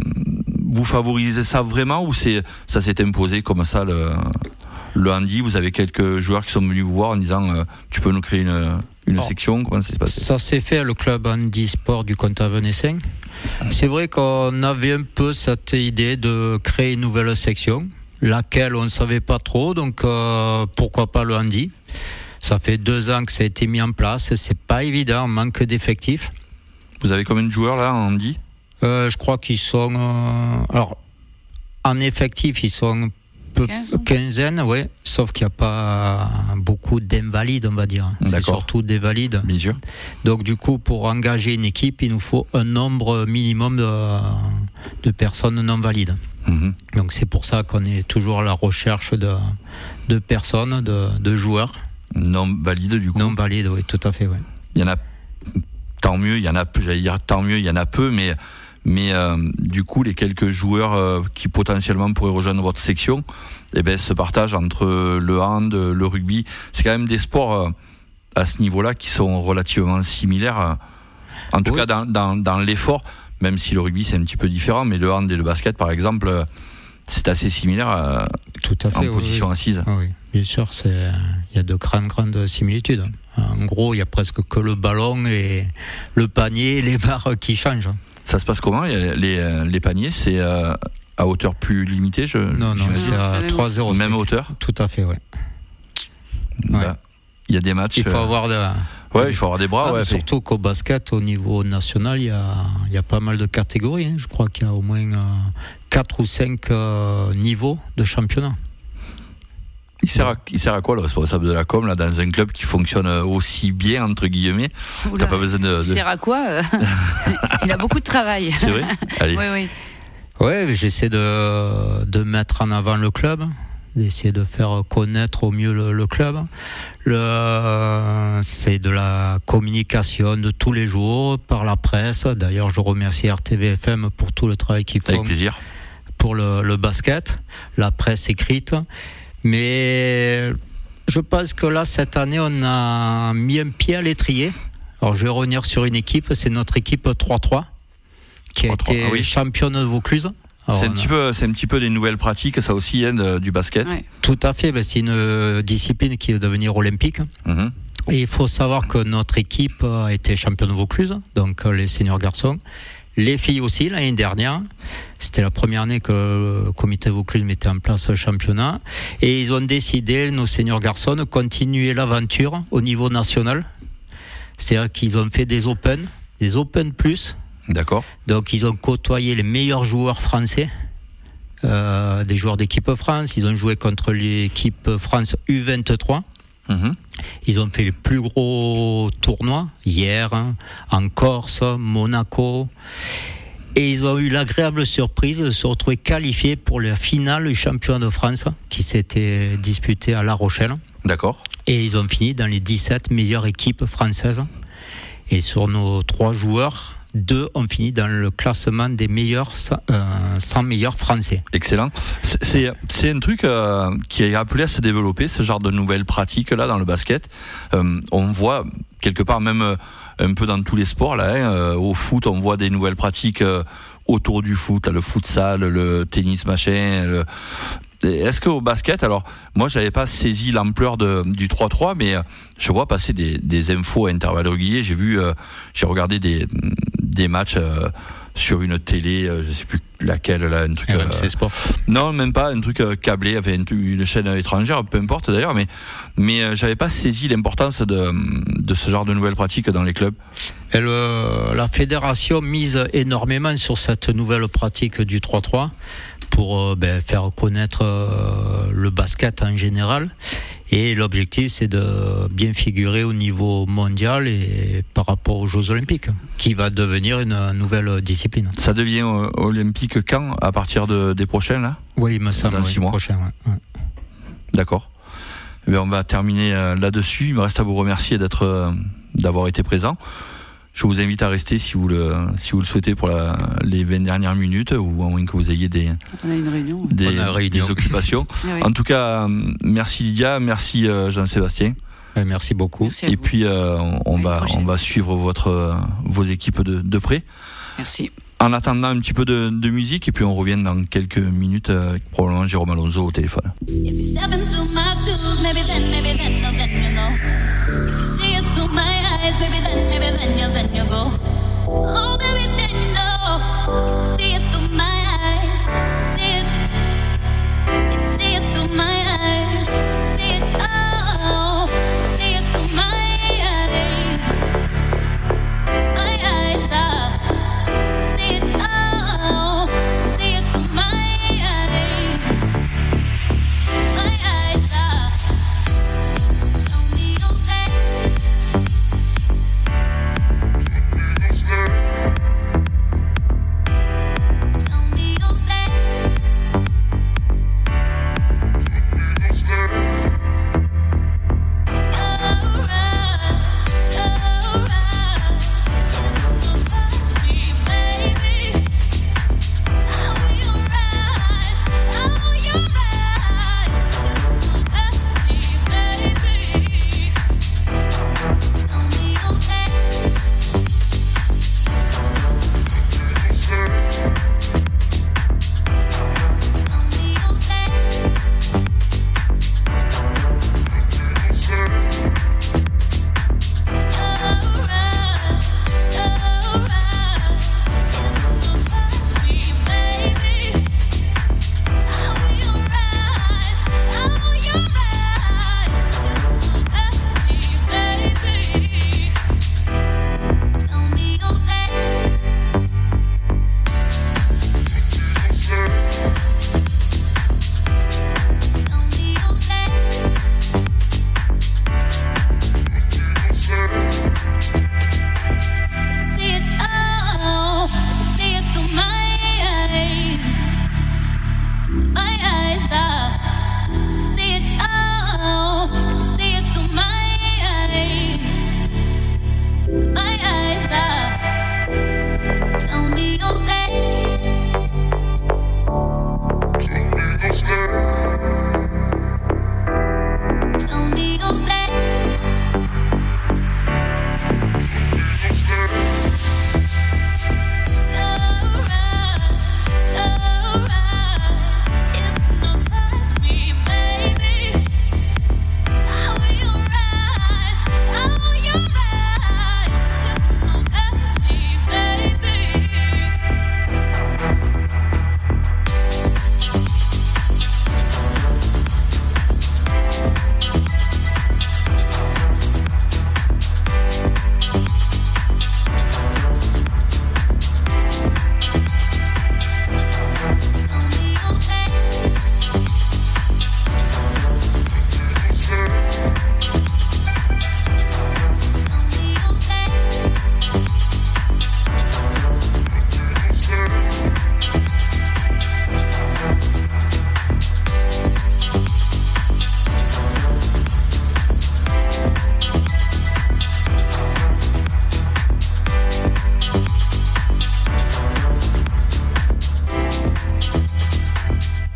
vous favorisez ça vraiment ou c'est, ça s'est imposé comme ça le Le handi, vous avez quelques joueurs qui sont venus vous voir en disant euh, tu peux nous créer une, une oh, section. Comment ça s'est passé? Ça s'est fait à le club handi sport du Comte-Avenessin. C'est vrai qu'on avait un peu cette idée de créer une nouvelle section, laquelle on ne savait pas trop, donc euh, pourquoi pas le handi. Ça fait deux ans que ça a été mis en place, c'est pas évident, on manque d'effectifs. Vous avez combien de joueurs là en handi? euh, Je crois qu'ils sont euh, alors en effectif ils sont quinzaine, oui, sauf qu'il n'y a pas beaucoup d'invalides, on va dire. D'accord. C'est surtout des valides. Bien sûr. Donc, du coup, pour engager une équipe, il nous faut un nombre minimum de, de personnes non valides. Mmh. Donc, c'est pour ça qu'on est toujours à la recherche de, de personnes, de, de joueurs. Non valides, du coup. Non valides, oui, tout à fait, oui. Il y en a, tant mieux, il y en a, j'allais dire tant mieux, il y en a peu, mais. Mais euh, du coup, les quelques joueurs euh, qui potentiellement pourraient rejoindre votre section, eh ben, se partagent entre le hand, le rugby. C'est quand même des sports euh, à ce niveau-là qui sont relativement similaires. Euh, en tout oui. cas, dans, dans, dans l'effort, même si le rugby c'est un petit peu différent, mais le hand et le basket, par exemple, euh, c'est assez similaire euh, tout à fait, en position oui. assise. Oui, bien sûr, c'est il y a de grandes grandes similitudes. En gros, il y a presque que le ballon et le panier, et les barres qui changent. Ça se passe comment? Les, les, les paniers, c'est euh, à hauteur plus limitée, je, Non, non, c'est à trois zéro cinq. Même hauteur? Tout à fait, oui. Bah, ouais. Il y a des matchs. Il faut euh... avoir de... Ouais, il faut avoir des bras. Ah, ouais, surtout fait. qu'au basket, au niveau national, il y a, il y a pas mal de catégories. Hein. Je crois qu'il y a au moins euh, quatre ou cinq euh, niveaux de championnat. Il sert, à, il sert à quoi le responsable de la com là, dans un club qui fonctionne aussi bien entre guillemets? Oula, T'as pas besoin de, de... Il sert à quoi? Il a beaucoup de travail. C'est vrai? Allez. Oui, oui. Ouais, j'essaie de, de mettre en avant le club, d'essayer de faire connaître au mieux le, le club. Le, c'est de la communication de tous les jours par la presse. D'ailleurs, je remercie R T V F M pour tout le travail qu'ils font. Avec plaisir. Pour le, le basket, la presse écrite. Mais je pense que là, cette année, on a mis un pied à l'étrier. Alors, je vais revenir sur une équipe, c'est notre équipe trois trois, qui a été ah oui. championne de Vaucluse. Alors, c'est, un petit peu, c'est un petit peu des nouvelles pratiques, ça aussi, hein, de, du basket. Ouais. Tout à fait, ben, c'est une discipline qui va devenir olympique. Mm-hmm. Et il faut savoir que notre équipe a été championne de Vaucluse, donc les seniors garçons. Les filles aussi, l'année dernière. C'était la première année que le comité Vaucluse mettait en place le championnat. Et ils ont décidé, nos seniors garçons, de continuer l'aventure au niveau national. C'est-à-dire qu'ils ont fait des Open, des Open Plus. D'accord. Donc ils ont côtoyé les meilleurs joueurs français, euh, des joueurs d'équipe France. Ils ont joué contre l'équipe France U vingt-trois. Mmh. Ils ont fait les plus gros tournois hier, hein, en Corse, Monaco. Et ils ont eu l'agréable surprise de se retrouver qualifiés pour la finale du championnat de France qui s'était disputée à La Rochelle. D'accord. Et ils ont fini dans les dix-sept meilleures équipes françaises. Et sur nos trois joueurs, deux ont fini dans le classement des meilleurs euh, cent meilleurs français. Excellent. C'est, c'est, c'est un truc euh, qui est appelé à se développer, ce genre de nouvelles pratiques là dans le basket. Euh, on voit quelque part même euh, un peu dans tous les sports là. Hein, euh, au foot, on voit des nouvelles pratiques euh, autour du foot, là, le futsal, le tennis machin. Le... Est-ce qu'au basket, alors moi j'avais pas saisi l'ampleur de, du trois trois, mais je vois passer des, des infos à intervalles réguliers. J'ai vu, euh, j'ai regardé des, des matchs euh, sur une télé, euh, je sais plus laquelle là, un truc. R M C euh, Sport. Non, même pas un truc euh, câblé, enfin une, une chaîne étrangère, peu importe d'ailleurs, mais mais euh, j'avais pas saisi l'importance de de ce genre de nouvelles pratiques dans les clubs. Et le, la fédération mise énormément sur cette nouvelle pratique du trois trois pour euh, ben, faire connaître euh, le basket en général. Et l'objectif, c'est de bien figurer au niveau mondial et par rapport aux Jeux Olympiques, qui va devenir une nouvelle discipline. Ça devient euh, olympique quand? À partir de, des prochains, là? Oui, il me semble. Dans oui, six mois. Prochain, ouais. Ouais. D'accord. Eh bien, on va terminer euh, là-dessus. Il me reste à vous remercier d'être, euh, d'avoir été présent. Je vous invite à rester si vous le, si vous le souhaitez pour la, les vingt dernières minutes, ou à moins que vous ayez des, On a une réunion. des, On a une réunion. des occupations. Ah oui. En tout cas, euh, merci Lydia, merci euh, Jean-Sébastien. Ben, merci beaucoup. Merci à Et vous. puis, euh, on, on À une va, prochaine. on va suivre votre, euh, vos équipes de, de près. Merci. En attendant un petit peu de, de musique, et puis on revient dans quelques minutes euh, avec probablement Jérôme Alonso au téléphone. If you step into my shoes, maybe then, maybe then, no, then you know. If you see it through my eyes, maybe then, maybe then you, then you go. Oh, baby, then you know. If you see it through my eyes, if you see it, if you see it through my eyes, see it, oh, see it through my eyes, my eyes, ah, see it, oh, see it through my eyes. My eyes are only you'll stay.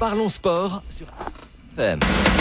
Parlons Sport sur F M.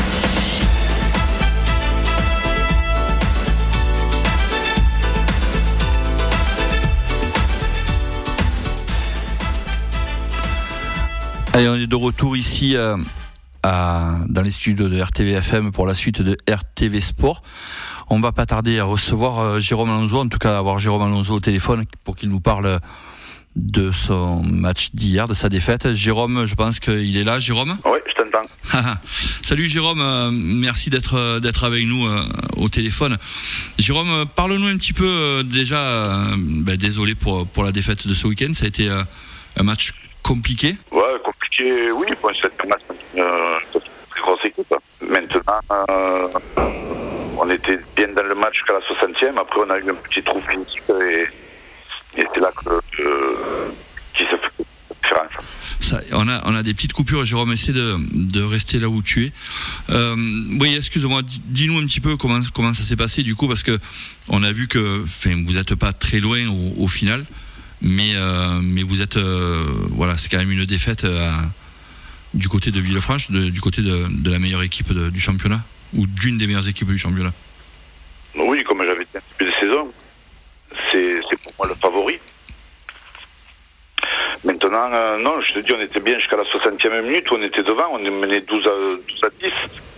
Allez, on est de retour ici euh, à, dans les studios de R T V F M pour la suite de R T V Sport. On va pas tarder à recevoir euh, Jérôme Alonso, en tout cas avoir Jérôme Alonso au téléphone pour qu'il nous parle de son match d'hier, de sa défaite. Jérôme, je pense qu'il est là. Jérôme ? Oui, je t'entends. Salut Jérôme, euh, merci d'être d'être avec nous euh, au téléphone. Jérôme, euh, parle-nous un petit peu euh, déjà. Euh, ben, désolé pour pour la défaite de ce week-end. Ça a été euh, un match compliqué. Ouais, compliqué. Oui, bon, c'est un match euh, une très grosse équipe. Maintenant, euh, on était bien dans le match jusqu'à la soixantième. Après, on a eu un petit trou clinique et, et c'est là que euh, qui se fait la différence. Ça, on a on a des petites coupures. Jérôme, essaie de de rester là où tu es. Euh, oui, excuse-moi. Dis-nous un petit peu comment comment ça s'est passé du coup, parce que on a vu que, enfin, vous n'êtes pas très loin au, au final, mais euh, mais vous êtes euh, voilà, c'est quand même une défaite à, du côté de Villefranche, de, du côté de, de la meilleure équipe de, du championnat ou d'une des meilleures équipes du championnat. Oui, comme j'avais dit un début de saison, c'est c'est pour moi le favori. Maintenant, euh, non, je te dis, on était bien jusqu'à la soixantième minute, on était devant, on est mené douze à dix.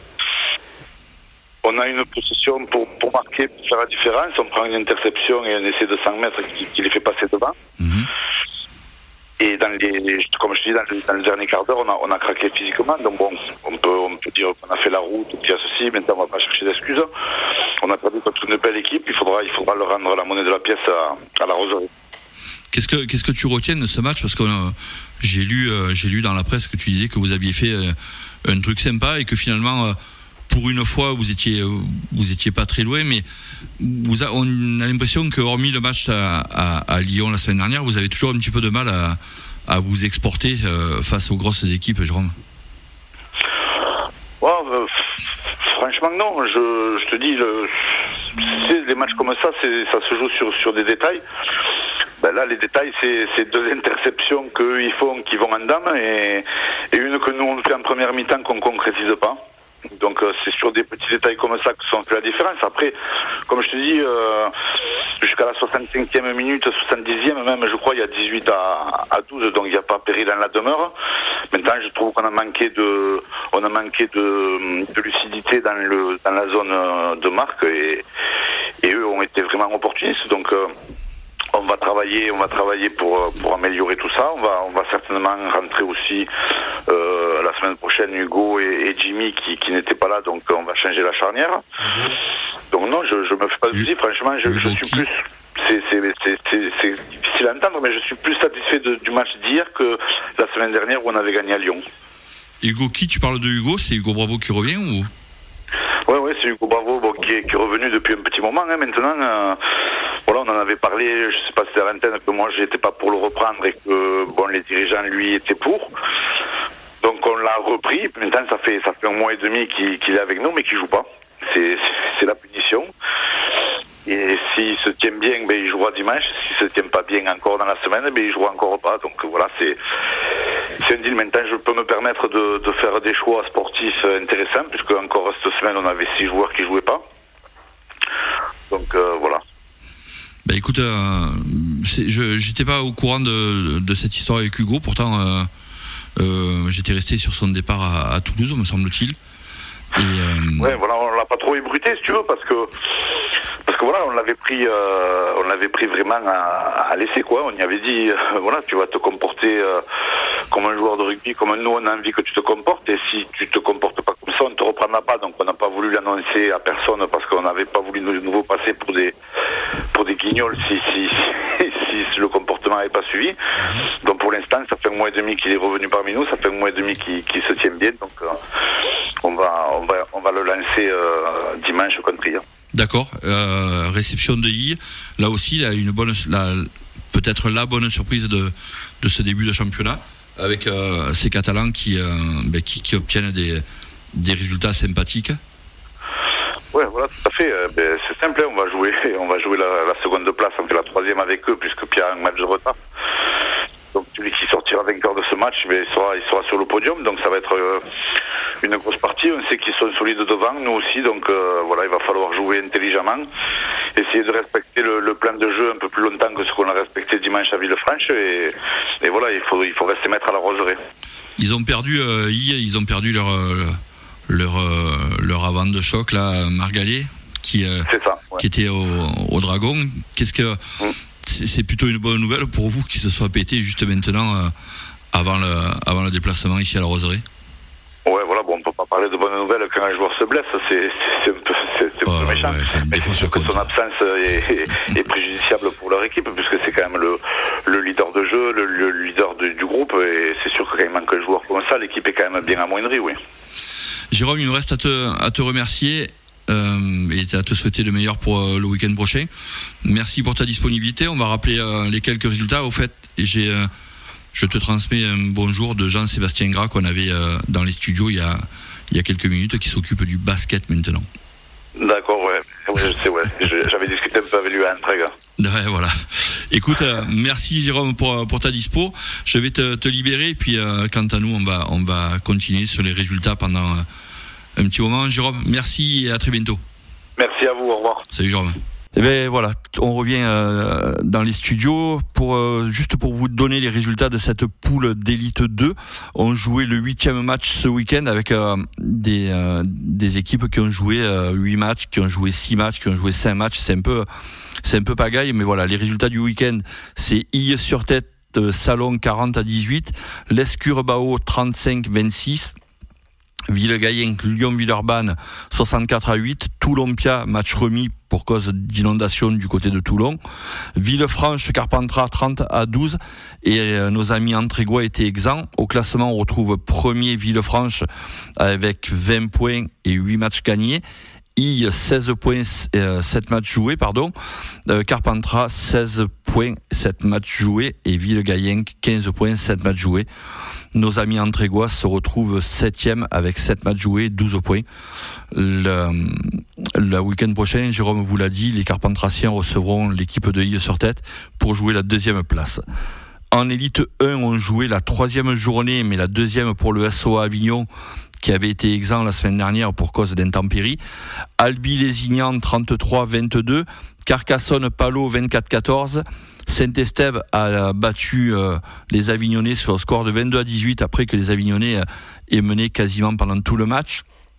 On a une possession pour, pour marquer, pour faire la différence, on prend une interception et un essai de cent mètres qui, qui les fait passer devant. Mm-hmm. Et dans les, comme je te dis, dans le, dans le dernier quart d'heure, on a, on a craqué physiquement, donc bon, on peut, on peut dire qu'on a fait la route, qu'il y a ceci, maintenant on ne va pas chercher d'excuses. On a perdu contre une belle équipe, il faudra, il faudra leur rendre la monnaie de la pièce à, à la Roserie. Qu'est-ce que qu'est-ce que tu retiens de ce match, parce que euh, j'ai lu euh, j'ai lu dans la presse que tu disais que vous aviez fait euh, un truc sympa et que finalement euh, pour une fois vous étiez euh, vous étiez pas très loin, mais vous a, on a l'impression que hormis le match à, à, à Lyon la semaine dernière, vous avez toujours un petit peu de mal à, à vous exporter euh, face aux grosses équipes, Jérôme. Oh, euh, franchement non, je, je te dis, le, c'est, les matchs comme ça, c'est, ça se joue sur, sur des détails. Ben là, les détails, c'est, c'est deux interceptions qu'eux ils font, qui vont en dame, et, et une que nous on fait en première mi-temps qu'on ne concrétise pas. Donc euh, c'est sur des petits détails comme ça que ça fait la différence. Après, comme je te dis, euh, jusqu'à la soixante-cinquième minute, soixante-dixième même, je crois, il y a dix-huit à douze, donc il n'y a pas péril dans la demeure. Maintenant, je trouve qu'on a manqué de, on a manqué de, de lucidité dans, le, dans la zone de marque, et, et eux ont été vraiment opportunistes. Donc euh, on va travailler, on va travailler pour, pour améliorer tout ça. On va, on va certainement rentrer aussi euh, la semaine prochaine Hugo et, et Jimmy qui, qui n'étaient pas là, donc on va changer la charnière. Mmh. Donc non, je ne me fais pas de soucis. Franchement, je, je suis plus. C'est, c'est, c'est, c'est, c'est difficile à entendre, mais je suis plus satisfait de, du match d'hier que la semaine dernière où on avait gagné à Lyon. Hugo, qui tu parles de Hugo? C'est Hugo Bravo qui revient ou? Oui, ouais, c'est Hugo Bravo bon, qui, est, qui est revenu depuis un petit moment. Hein, maintenant, euh, voilà, on en avait parlé, je ne sais pas si c'est à l'antenne, que moi j'étais pas pour le reprendre et que bon, les dirigeants lui étaient pour. Donc on l'a repris. Maintenant, ça fait ça fait un mois et demi qu'il, qu'il est avec nous, mais qu'il joue pas. C'est, c'est la punition. Et s'il se tient bien, ben, il jouera dimanche. S'il se tient pas bien encore dans la semaine, ben, il jouera encore pas. Donc voilà, c'est, c'est un deal. Maintenant, je peux me permettre de, de faire des choix sportifs intéressants, puisque encore cette semaine, on avait six joueurs qui jouaient pas. Donc euh, voilà. Bah écoute, euh, c'est, je j'étais pas au courant de, de cette histoire avec Hugo. Pourtant, euh, euh, j'étais resté sur son départ à, à Toulouse, me semble-t-il. Et euh... ouais, voilà, on l'a pas trop ébruité, si tu veux, parce que parce que voilà, on l'avait pris, euh, on l'avait pris vraiment à, à l'essai, quoi. On y avait dit, euh, voilà, tu vas te comporter euh, comme un joueur de rugby, comme nous on a envie que tu te comportes, et si tu te comportes pas comme ça, on ne te reprendra pas. Donc on n'a pas voulu l'annoncer à personne parce qu'on n'avait pas voulu de nouveau passer pour des pour des guignols si si si, si le comportement n'avait pas suivi. Donc pour l'instant, ça fait un mois et demi qu'il est revenu parmi nous, ça fait un mois et demi qu'il, qu'il se tient bien, donc euh, on va on va on va le lancer euh, dimanche contre Lyon. D'accord. Euh, réception de I. Là aussi, il y a une bonne, la, peut-être la bonne surprise de, de ce début de championnat, avec euh, ces Catalans qui, euh, ben, qui, qui obtiennent des, des résultats sympathiques. Oui, voilà, tout à fait. Euh, ben, c'est simple, on va jouer, on va jouer la, la seconde place, on fait la troisième avec eux, puisque Pierre a un match de retard. Donc celui qui sortira vainqueur de ce match, mais il sera, il sera sur le podium, donc ça va être euh, une grosse partie. On sait qu'ils sont solides devant, nous aussi, donc euh, voilà, il va falloir jouer intelligemment, essayer de respecter le, le plan de jeu un peu plus longtemps que ce qu'on a respecté dimanche à Villefranche, et, et voilà, il faut, il faut rester maître à la roseraie. Ils ont perdu euh, hier, ils ont perdu leur euh, leur euh, leur avant de choc là, Margalé, qui euh, c'est ça, ouais. qui était au, au Dragon. Qu'est-ce que mm. c'est, c'est plutôt une bonne nouvelle pour vous qu'il se soit pété juste maintenant euh, avant le avant le déplacement ici à la Roseraie. Ouais, voilà, bon, on peut pas parler de bonnes nouvelles quand un joueur se blesse, c'est, c'est un peu, c'est, c'est un peu méchant. Ouais, c'est mais c'est sûr que son absence est, est, est préjudiciable pour leur équipe, puisque c'est quand même le, le leader de jeu, le, le leader de, du groupe, et c'est sûr que quand il manque un joueur comme ça, l'équipe est quand même bien amoindrie, oui. Jérôme, il me reste à te, à te remercier euh, et à te souhaiter le meilleur pour euh, le week-end prochain. Merci pour ta disponibilité. On va rappeler euh, les quelques résultats. Au fait, j'ai... Euh, Je te transmets un bonjour de Jean-Sébastien Gras qu'on avait euh, dans les studios il y a, il y a quelques minutes, qui s'occupe du basket maintenant. D'accord, ouais. ouais je sais, ouais. J'avais discuté un peu avec lui à Entrega. Ouais, voilà. Écoute, euh, merci Jérôme pour, pour ta dispo. Je vais te, te libérer, et puis euh, quant à nous, on va, on va continuer sur les résultats pendant euh, un petit moment. Jérôme, merci et à très bientôt. Merci à vous, au revoir. Salut Jérôme. Et ben voilà, on revient euh, dans les studios pour euh, juste pour vous donner les résultats de cette poule d'élite deux. On jouait le huitième match ce week-end avec euh, des euh, des équipes qui ont joué euh, huit matchs, qui ont joué six matchs, qui ont joué cinq matchs. C'est un peu c'est un peu pagaille, mais voilà, les résultats du week-end, c'est Ille-sur-Tête, euh, Salon quarante à dix-huit, Lescure-Bao trente-cinq vingt-six. Villegayen, Lyon-Villeurbanne soixante-quatre à huit, Toulon-Pia, match remis pour cause d'inondation du côté de Toulon, Villefranche, Carpentras trente à douze, et euh, nos amis Antrégois étaient exempts. Au classement, on retrouve premier Villefranche avec vingt points et huit matchs gagnés, Ille seize points, euh, sept matchs joués, pardon, euh, Carpentras seize points, sept matchs joués, et Villegayen quinze points, sept matchs joués. Nos amis Antrégois se retrouvent septième avec sept matchs joués, douze points. Le, le week-end prochain, Jérôme vous l'a dit, les Carpentraciens recevront l'équipe de Ille-sur-Tête pour jouer la deuxième place. En élite un, on jouait la troisième journée, mais la deuxième pour le S O A Avignon, qui avait été exempt la semaine dernière pour cause d'intempéries. Albi-Lézignan trente-trois vingt-deux, Carcassonne-Palot vingt-quatre quatorze, Saint-Estève a battu euh, les Avignonnais sur le score de vingt-deux à dix-huit après que les Avignonnais euh, aient mené quasiment pendant tout le match.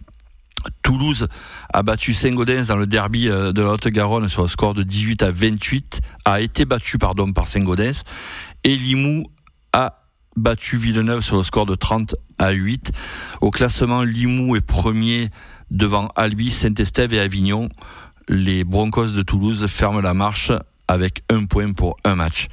Toulouse a battu Saint-Gaudens dans le derby euh, de la Haute-Garonne sur le score de dix-huit à vingt-huit, a été battu pardon par Saint-Gaudens, et Limoux a battu Villeneuve sur le score de trente à huit. Au classement, Limoux est premier devant Albi, Saint-Estève et Avignon. Les Broncos de Toulouse ferment la marche avec un point pour un match.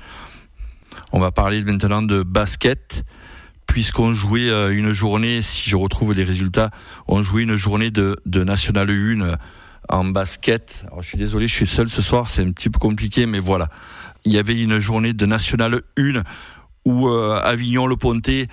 On va parler maintenant de basket, puisqu'on jouait une journée, si je retrouve les résultats, on jouait une journée de, de National un en basket. Alors, je suis désolé, je suis seul ce soir, c'est un petit peu compliqué, mais voilà. Il y avait une journée de National un où euh, Avignon-le-Pontet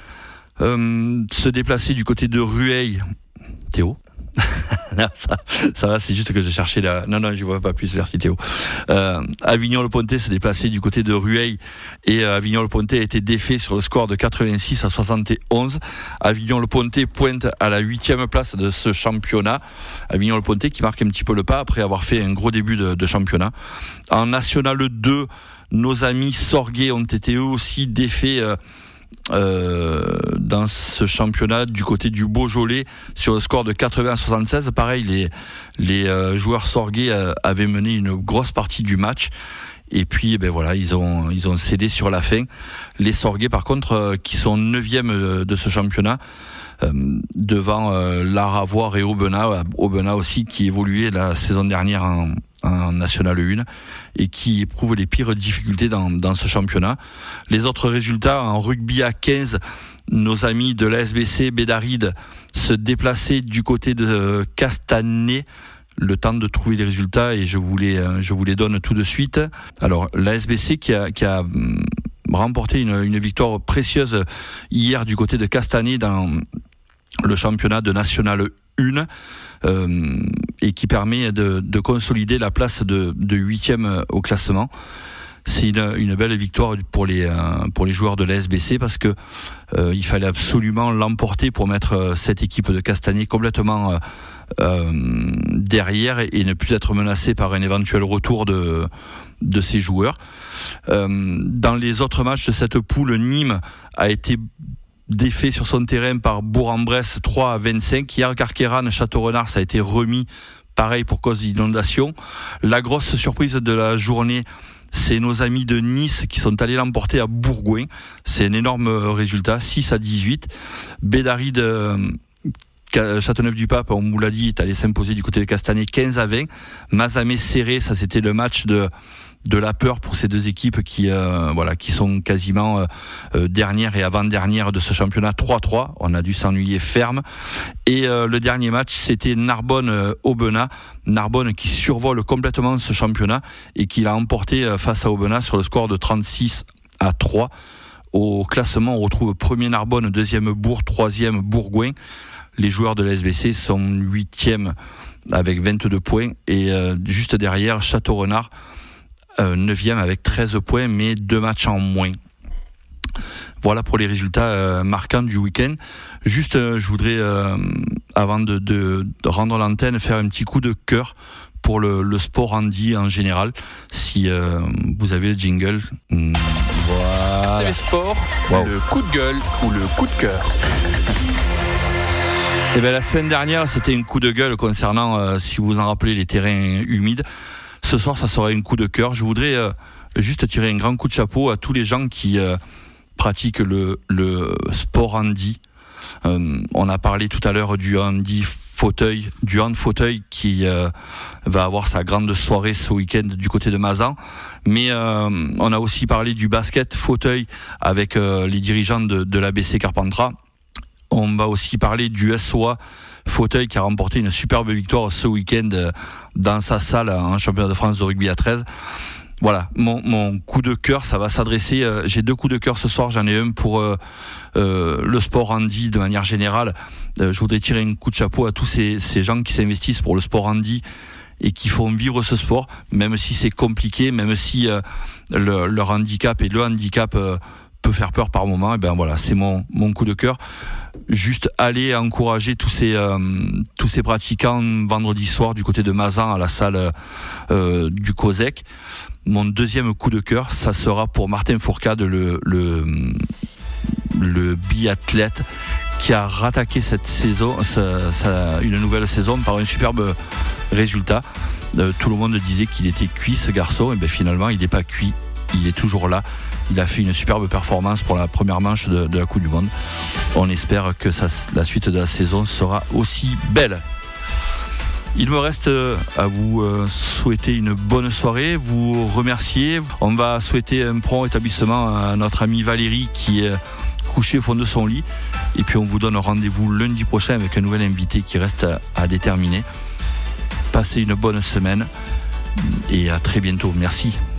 euh, se déplaçait du côté de Rueil. Théo non, ça, ça va, c'est juste que j'ai cherché la... Non, non, je vois pas plus, merci Théo. Euh, Avignon-le-Pontet se déplaçait du côté de Rueil, et euh, Avignon-le-Pontet a été défait sur le score de quatre-vingt-six à soixante et onze. Avignon-le-Pontet pointe à la huitième place de ce championnat. Avignon-le-Pontet qui marque un petit peu le pas après avoir fait un gros début de, de championnat. En National deux, nos amis Sorguet ont été eux aussi défaits euh, Euh, dans ce championnat du côté du Beaujolais sur le score de quatre-vingts à soixante-seize. Pareil, les, les euh, joueurs sorguais euh, avaient mené une grosse partie du match, et puis ben voilà, ils ont, ils ont cédé sur la fin. Les Sorguais par contre euh, qui sont neuvième de ce championnat, euh, devant euh, Laravoire et Aubenas, Aubenas aussi qui évoluait la saison dernière en, en National un et qui éprouve les pires difficultés dans, dans ce championnat. Les autres résultats, en rugby à quinze, nos amis de l'A S B C Bédaride se déplaçaient du côté de Castanet. Le temps de trouver les résultats, et je vous les, je vous les donne tout de suite. Alors, l'A S B C qui a, qui a remporté une, une victoire précieuse hier du côté de Castanet dans le championnat de National un, euh, et qui permet de, de consolider la place de, de huitième au classement. c'est une, une belle victoire pour les euh, pour les joueurs de la S B C parce que euh, il fallait absolument l'emporter pour mettre euh, cette équipe de Castanet complètement euh, euh, derrière et, et ne plus être menacé par un éventuel retour de de ces joueurs. Euh, dans les autres matchs de cette poule, Nîmes a été défait sur son terrain par Bourg-en-Bresse trois à vingt-cinq. Hier, Carqueiranne, Château-Renard, ça a été remis pareil pour cause d'inondation. La grosse surprise de la journée, c'est nos amis de Nice qui sont allés l'emporter à Bourgoin. C'est un énorme résultat, six à dix-huit. Bédaride, euh, Châteauneuf-du-Pape, on vous l'a dit, est allé s'imposer du côté de Castanet quinze à vingt. Mazamet-Serré, ça c'était le match de de la peur pour ces deux équipes qui euh, voilà qui sont quasiment euh, euh, dernières et avant-dernières de ce championnat. Trois trois, on a dû s'ennuyer ferme. Et euh, le dernier match, c'était Narbonne-Aubenas. Narbonne qui survole complètement ce championnat et qui l'a emporté euh, face à Aubenas sur le score de trente-six à trois. Au classement, on retrouve premier Narbonne, deuxième Bourg, troisième Bourgoin. Les joueurs de la S B C sont huitième avec vingt-deux points et euh, juste derrière Château-Renard, Euh, neuvième avec treize points, mais deux matchs en moins. Voilà pour les résultats euh, marquants du week-end. Juste, euh, je voudrais, euh, avant de, de, de rendre l'antenne, faire un petit coup de cœur pour le, le sport handi en général. Si euh, vous avez le jingle, mmh, voilà. R T V Sport, wow. Le coup de gueule ou le coup de cœur. Et ben la semaine dernière, c'était un coup de gueule concernant, euh, si vous vous en rappelez, les terrains humides. Ce soir, ça sera un coup de cœur. Je voudrais euh, juste tirer un grand coup de chapeau à tous les gens qui euh, pratiquent le, le sport handi. Euh, on a parlé tout à l'heure du handi fauteuil, du hand fauteuil qui euh, va avoir sa grande soirée ce week-end du côté de Mazan. Mais euh, on a aussi parlé du basket fauteuil avec euh, les dirigeants de, de l'A B C Carpentras. On va aussi parler du S O A fauteuil qui a remporté une superbe victoire ce week-end dans sa salle en championnat de France de rugby à treize. Voilà, mon, mon coup de cœur, ça va s'adresser, euh, j'ai deux coups de cœur ce soir, j'en ai un pour euh, euh, le sport handi de manière générale. Euh, je voudrais tirer un coup de chapeau à tous ces, ces gens qui s'investissent pour le sport handi et qui font vivre ce sport, même si c'est compliqué, même si euh, le, leur handicap et le handicap euh, peut faire peur par moment. Et ben voilà, c'est mon mon coup de cœur. Juste aller encourager tous ces euh, tous ces pratiquants vendredi soir du côté de Mazan à la salle euh, du COSEC. Mon deuxième coup de cœur, ça sera pour Martin Fourcade, le le le biathlète qui a rattaqué cette saison, sa, sa, une nouvelle saison par un superbe résultat. Euh, tout le monde disait qu'il était cuit ce garçon, et ben finalement il n'est pas cuit, il est toujours là. Il a fait une superbe performance pour la première manche de, de la Coupe du Monde. On espère que ça, la suite de la saison sera aussi belle. Il me reste à vous souhaiter une bonne soirée, vous remercier. On va souhaiter un prompt établissement à notre amie Valérie qui est couchée au fond de son lit. Et puis on vous donne rendez-vous lundi prochain avec un nouvel invité qui reste à, à déterminer. Passez une bonne semaine et à très bientôt. Merci.